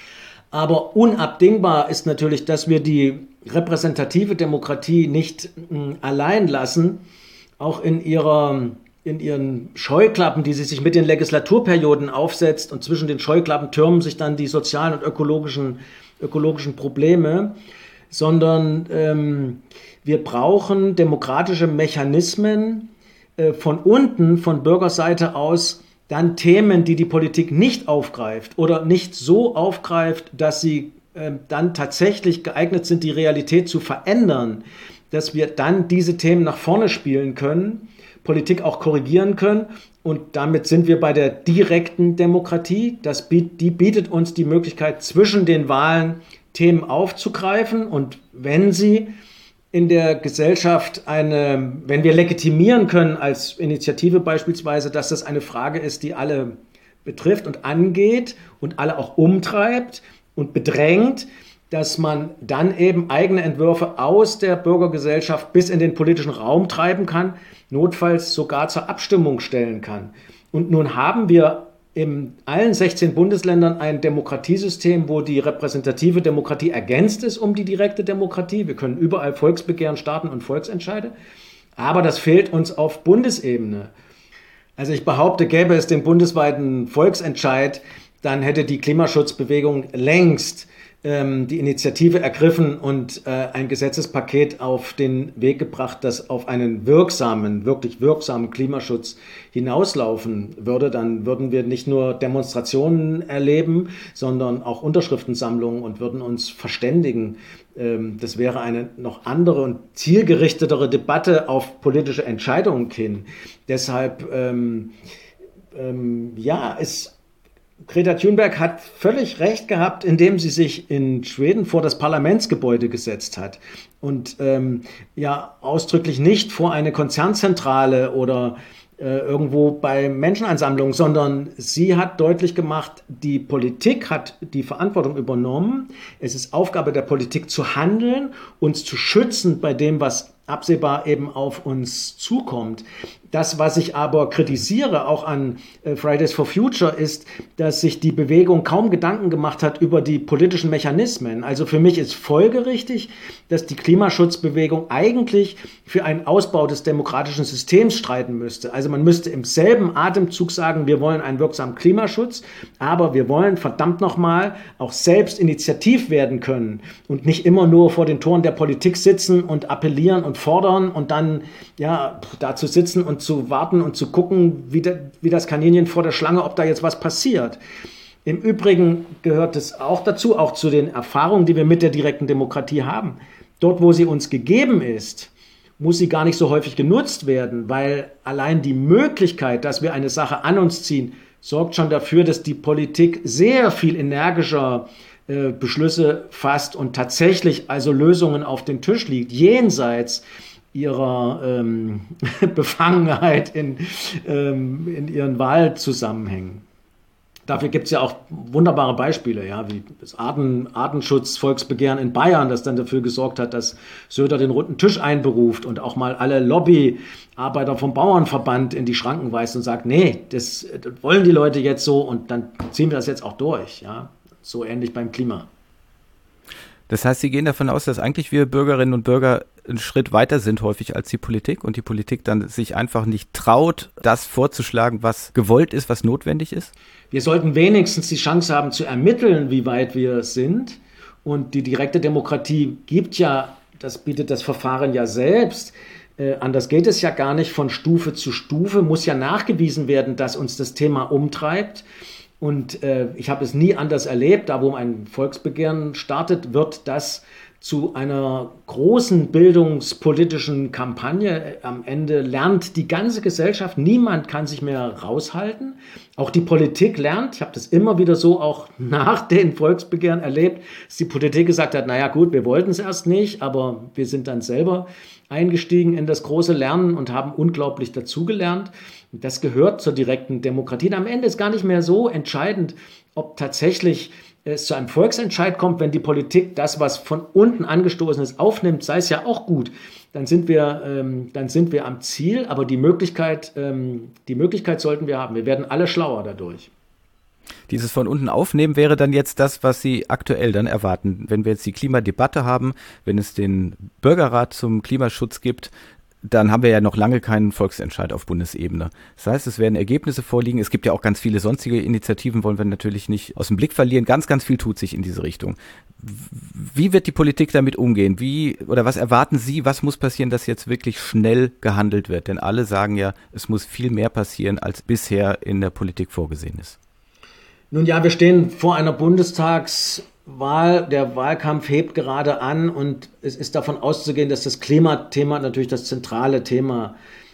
Aber unabdingbar ist natürlich, dass wir die repräsentative Demokratie nicht mh, allein lassen, auch in ihrer, in ihren Scheuklappen, die sie sich mit den Legislaturperioden aufsetzt, und zwischen den Scheuklappen türmen sich dann die sozialen und ökologischen, ökologischen Probleme, sondern ähm, wir brauchen demokratische Mechanismen äh, von unten, von Bürgerseite aus, dann Themen, die die Politik nicht aufgreift oder nicht so aufgreift, dass sie äh, dann tatsächlich geeignet sind, die Realität zu verändern, dass wir dann diese Themen nach vorne spielen können, Politik auch korrigieren können. Und damit sind wir bei der direkten Demokratie. Das, die bietet uns die Möglichkeit, zwischen den Wahlen Themen aufzugreifen. Und wenn sie in der Gesellschaft eine, wenn wir legitimieren können als Initiative beispielsweise, dass das eine Frage ist, die alle betrifft und angeht und alle auch umtreibt und bedrängt, dass man dann eben eigene Entwürfe aus der Bürgergesellschaft bis in den politischen Raum treiben kann, notfalls sogar zur Abstimmung stellen kann. Und nun haben wir in allen sechzehn Bundesländern ein Demokratiesystem, wo die repräsentative Demokratie ergänzt ist um die direkte Demokratie. Wir können überall Volksbegehren starten und Volksentscheide, aber das fehlt uns auf Bundesebene. Also ich behaupte, gäbe es den bundesweiten Volksentscheid, dann hätte die Klimaschutzbewegung längst die Initiative ergriffen und äh, ein Gesetzespaket auf den Weg gebracht, das auf einen wirksamen, wirklich wirksamen Klimaschutz hinauslaufen würde. Dann würden wir nicht nur Demonstrationen erleben, sondern auch Unterschriftensammlungen und würden uns verständigen. Ähm, das wäre eine noch andere und zielgerichtetere Debatte auf politische Entscheidungen hin. Deshalb, ähm, ähm, ja, es Greta Thunberg hat völlig recht gehabt, indem sie sich in Schweden vor das Parlamentsgebäude gesetzt hat und ähm, ja ausdrücklich nicht vor eine Konzernzentrale oder äh, irgendwo bei Menschenansammlungen, sondern sie hat deutlich gemacht, die Politik hat die Verantwortung übernommen. Es ist Aufgabe der Politik zu handeln, uns zu schützen bei dem, was absehbar eben auf uns zukommt. Das, was ich aber kritisiere, auch an Fridays for Future, ist, dass sich die Bewegung kaum Gedanken gemacht hat über die politischen Mechanismen. Also für mich ist folgerichtig, dass die Klimaschutzbewegung eigentlich für einen Ausbau des demokratischen Systems streiten müsste. Also man müsste im selben Atemzug sagen, wir wollen einen wirksamen Klimaschutz, aber wir wollen verdammt nochmal auch selbst initiativ werden können und nicht immer nur vor den Toren der Politik sitzen und appellieren und fordern und dann ja dazu sitzen und zu warten und zu gucken, wie, de, wie das Kaninchen vor der Schlange, ob da jetzt was passiert. Im Übrigen gehört es auch dazu, auch zu den Erfahrungen, die wir mit der direkten Demokratie haben. Dort, wo sie uns gegeben ist, muss sie gar nicht so häufig genutzt werden, weil allein die Möglichkeit, dass wir eine Sache an uns ziehen, sorgt schon dafür, dass die Politik sehr viel energischer äh, Beschlüsse fasst und tatsächlich also Lösungen auf den Tisch liegt, jenseits ihrer ähm, Befangenheit in, ähm, in ihren Wahlzusammenhängen. Dafür gibt es ja auch wunderbare Beispiele, ja, wie das Arten, Artenschutz-Volksbegehren in Bayern, das dann dafür gesorgt hat, dass Söder den runden Tisch einberuft und auch mal alle Lobbyarbeiter vom Bauernverband in die Schranken weist und sagt, nee, das, das wollen die Leute jetzt so und dann ziehen wir das jetzt auch durch. Ja, so ähnlich beim Klima. Das heißt, Sie gehen davon aus, dass eigentlich wir Bürgerinnen und Bürger einen Schritt weiter sind häufig als die Politik und die Politik dann sich einfach nicht traut, das vorzuschlagen, was gewollt ist, was notwendig ist? Wir sollten wenigstens die Chance haben zu ermitteln, wie weit wir sind. Und die direkte Demokratie gibt ja, das bietet das Verfahren ja selbst, äh, anders geht es ja gar nicht, von Stufe zu Stufe muss ja nachgewiesen werden, dass uns das Thema umtreibt. Und äh, ich habe es nie anders erlebt, da wo ein Volksbegehren startet, wird das zu einer großen bildungspolitischen Kampagne. Am Ende lernt die ganze Gesellschaft, niemand kann sich mehr raushalten. Auch die Politik lernt, ich habe das immer wieder so auch nach den Volksbegehren erlebt, dass die Politik gesagt hat, naja gut, wir wollten es erst nicht, aber wir sind dann selber eingestiegen in das große Lernen und haben unglaublich dazugelernt. Das gehört zur direkten Demokratie. Und am Ende ist gar nicht mehr so entscheidend, ob tatsächlich es zu einem Volksentscheid kommt, wenn die Politik das, was von unten angestoßen ist, aufnimmt, sei es ja auch gut, dann sind wir, ähm, dann sind wir am Ziel, aber die Möglichkeit, ähm, die Möglichkeit sollten wir haben. Wir werden alle schlauer dadurch. Dieses von unten aufnehmen wäre dann jetzt das, was Sie aktuell dann erwarten. Wenn wir jetzt die Klimadebatte haben, wenn es den Bürgerrat zum Klimaschutz gibt, dann haben wir ja noch lange keinen Volksentscheid auf Bundesebene. Das heißt, es werden Ergebnisse vorliegen. Es gibt ja auch ganz viele sonstige Initiativen, wollen wir natürlich nicht aus dem Blick verlieren. Ganz, ganz viel tut sich in diese Richtung. Wie wird die Politik damit umgehen? Wie oder was erwarten Sie? Was muss passieren, dass jetzt wirklich schnell gehandelt wird? Denn alle sagen ja, es muss viel mehr passieren, als bisher in der Politik vorgesehen ist. Nun ja, wir stehen vor einer Bundestagswahl. Der Wahlkampf hebt gerade an und es ist davon auszugehen, dass das Klimathema natürlich das zentrale Thema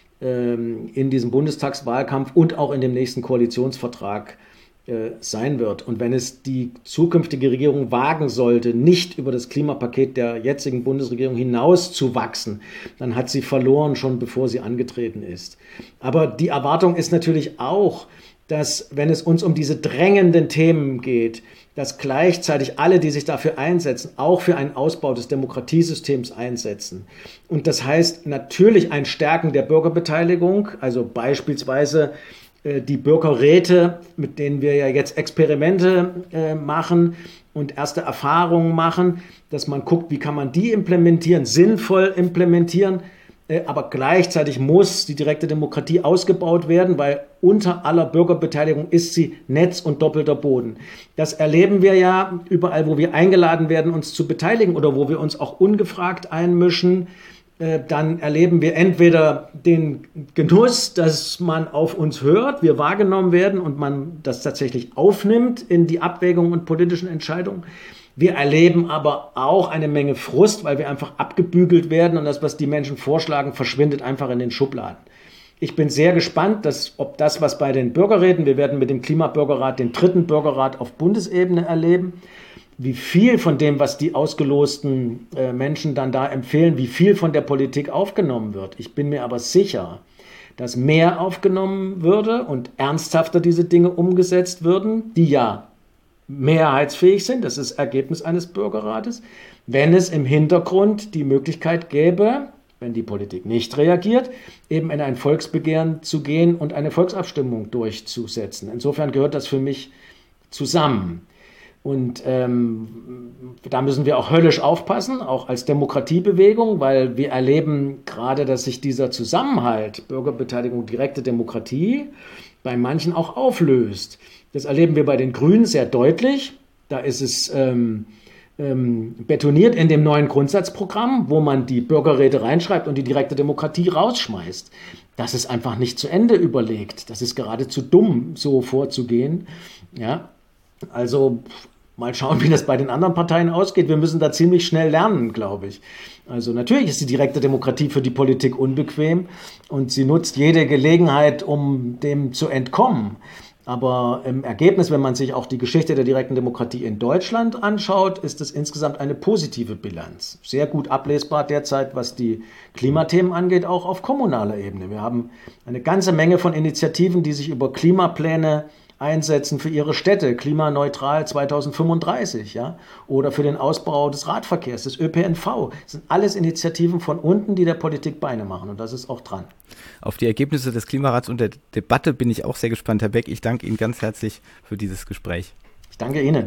ähm, in diesem Bundestagswahlkampf und auch in dem nächsten Koalitionsvertrag äh, sein wird. Und wenn es die zukünftige Regierung wagen sollte, nicht über das Klimapaket der jetzigen Bundesregierung hinaus zu wachsen, dann hat sie verloren, schon bevor sie angetreten ist. Aber die Erwartung ist natürlich auch, dass, wenn es uns um diese drängenden Themen geht, dass gleichzeitig alle, die sich dafür einsetzen, auch für einen Ausbau des Demokratiesystems einsetzen. Und das heißt natürlich ein Stärken der Bürgerbeteiligung, also beispielsweise äh, die Bürgerräte, mit denen wir ja jetzt Experimente äh, machen und erste Erfahrungen machen, dass man guckt, wie kann man die implementieren, sinnvoll implementieren. Aber gleichzeitig muss die direkte Demokratie ausgebaut werden, weil unter aller Bürgerbeteiligung ist sie Netz und doppelter Boden. Das erleben wir ja überall, wo wir eingeladen werden, uns zu beteiligen oder wo wir uns auch ungefragt einmischen. Dann erleben wir entweder den Genuss, dass man auf uns hört, wir wahrgenommen werden und man das tatsächlich aufnimmt in die Abwägungen und politischen Entscheidungen. Wir erleben aber auch eine Menge Frust, weil wir einfach abgebügelt werden und das, was die Menschen vorschlagen, verschwindet einfach in den Schubladen. Ich bin sehr gespannt, dass, ob das, was bei den Bürgerräten, wir werden mit dem Klimabürgerrat den dritten Bürgerrat auf Bundesebene erleben, wie viel von dem, was die ausgelosten äh, Menschen dann da empfehlen, wie viel von der Politik aufgenommen wird. Ich bin mir aber sicher, dass mehr aufgenommen würde und ernsthafter diese Dinge umgesetzt würden, die ja mehrheitsfähig sind, das ist das Ergebnis eines Bürgerrates, wenn es im Hintergrund die Möglichkeit gäbe, wenn die Politik nicht reagiert, eben in ein Volksbegehren zu gehen und eine Volksabstimmung durchzusetzen. Insofern gehört das für mich zusammen. Und ähm, da müssen wir auch höllisch aufpassen, auch als Demokratiebewegung, weil wir erleben gerade, dass sich dieser Zusammenhalt, Bürgerbeteiligung, direkte Demokratie, bei manchen auch auflöst. Das erleben wir bei den Grünen sehr deutlich. Da ist es ähm, ähm, betoniert in dem neuen Grundsatzprogramm, wo man die Bürgerräte reinschreibt und die direkte Demokratie rausschmeißt. Das ist einfach nicht zu Ende überlegt. Das ist geradezu dumm, so vorzugehen. Ja, also mal schauen, wie das bei den anderen Parteien ausgeht. Wir müssen da ziemlich schnell lernen, glaube ich. Also natürlich ist die direkte Demokratie für die Politik unbequem und sie nutzt jede Gelegenheit, um dem zu entkommen. Aber im Ergebnis, wenn man sich auch die Geschichte der direkten Demokratie in Deutschland anschaut, ist es insgesamt eine positive Bilanz. Sehr gut ablesbar derzeit, was die Klimathemen angeht, auch auf kommunaler Ebene. Wir haben eine ganze Menge von Initiativen, die sich über Klimapläne einsetzen für ihre Städte, klimaneutral zweitausendfünfunddreißig, ja, oder für den Ausbau des Radverkehrs, des Ö P N V. Das sind alles Initiativen von unten, die der Politik Beine machen und das ist auch dran. Auf die Ergebnisse des Klimarats und der Debatte bin ich auch sehr gespannt, Herr Beck. Ich danke Ihnen ganz herzlich für dieses Gespräch. Ich danke Ihnen.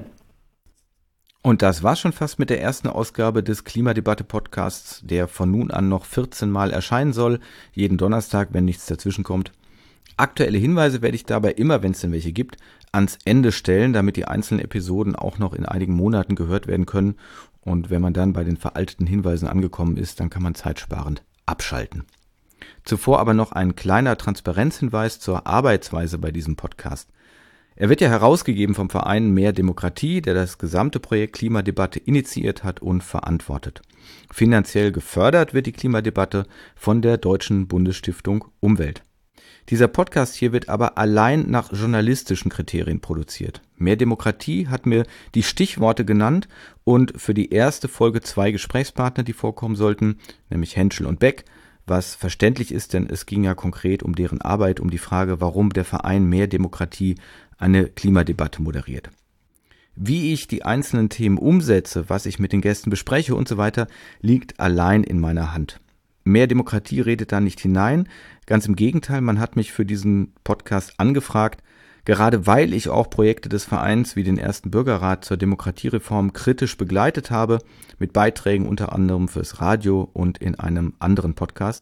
Und das war schon fast mit der ersten Ausgabe des Klimadebatte-Podcasts, der von nun an noch vierzehn Mal erscheinen soll, jeden Donnerstag, wenn nichts dazwischen kommt. Aktuelle Hinweise werde ich dabei immer, wenn es denn welche gibt, ans Ende stellen, damit die einzelnen Episoden auch noch in einigen Monaten gehört werden können. Und wenn man dann bei den veralteten Hinweisen angekommen ist, dann kann man zeitsparend abschalten. Zuvor aber noch ein kleiner Transparenzhinweis zur Arbeitsweise bei diesem Podcast. Er wird ja herausgegeben vom Verein Mehr Demokratie, der das gesamte Projekt Klimadebatte initiiert hat und verantwortet. Finanziell gefördert wird die Klimadebatte von der Deutschen Bundesstiftung Umwelt. Dieser Podcast hier wird aber allein nach journalistischen Kriterien produziert. Mehr Demokratie hat mir die Stichworte genannt und für die erste Folge zwei Gesprächspartner, die vorkommen sollten, nämlich Henschel und Beck, was verständlich ist, denn es ging ja konkret um deren Arbeit, um die Frage, warum der Verein Mehr Demokratie eine Klimadebatte moderiert. Wie ich die einzelnen Themen umsetze, was ich mit den Gästen bespreche und so weiter, liegt allein in meiner Hand. Mehr Demokratie redet da nicht hinein. Ganz im Gegenteil, man hat mich für diesen Podcast angefragt, gerade weil ich auch Projekte des Vereins wie den ersten Bürgerrat zur Demokratiereform kritisch begleitet habe, mit Beiträgen unter anderem fürs Radio und in einem anderen Podcast.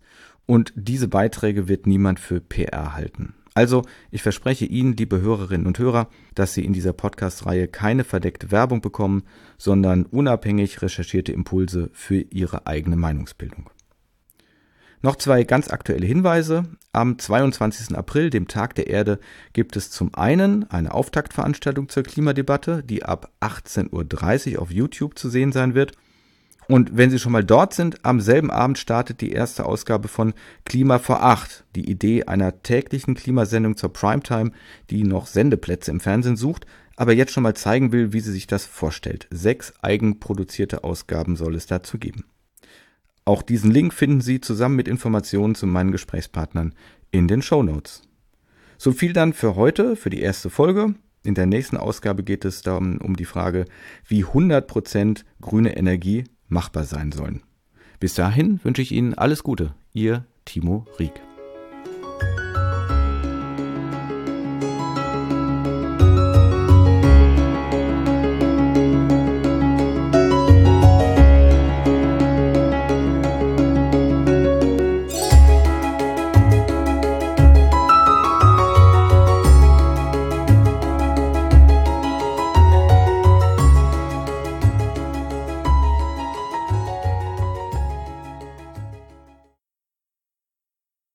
und diese Beiträge wird niemand für P R halten. Also, ich verspreche Ihnen, liebe Hörerinnen und Hörer, dass Sie in dieser Podcast-Reihe keine verdeckte Werbung bekommen, sondern unabhängig recherchierte Impulse für Ihre eigene Meinungsbildung. Noch zwei ganz aktuelle Hinweise. Am zweiundzwanzigsten April, dem Tag der Erde, gibt es zum einen eine Auftaktveranstaltung zur Klimadebatte, die ab achtzehn Uhr dreißig auf YouTube zu sehen sein wird. Und wenn Sie schon mal dort sind, am selben Abend startet die erste Ausgabe von Klima vor acht, die Idee einer täglichen Klimasendung zur Primetime, die noch Sendeplätze im Fernsehen sucht, aber jetzt schon mal zeigen will, wie sie sich das vorstellt. Sechs eigenproduzierte Ausgaben soll es dazu geben. Auch diesen Link finden Sie zusammen mit Informationen zu meinen Gesprächspartnern in den Shownotes. So viel dann für heute, für die erste Folge. In der nächsten Ausgabe geht es dann um die Frage, wie hundert Prozent grüne Energie machbar sein sollen. Bis dahin wünsche ich Ihnen alles Gute. Ihr Timo Rieck.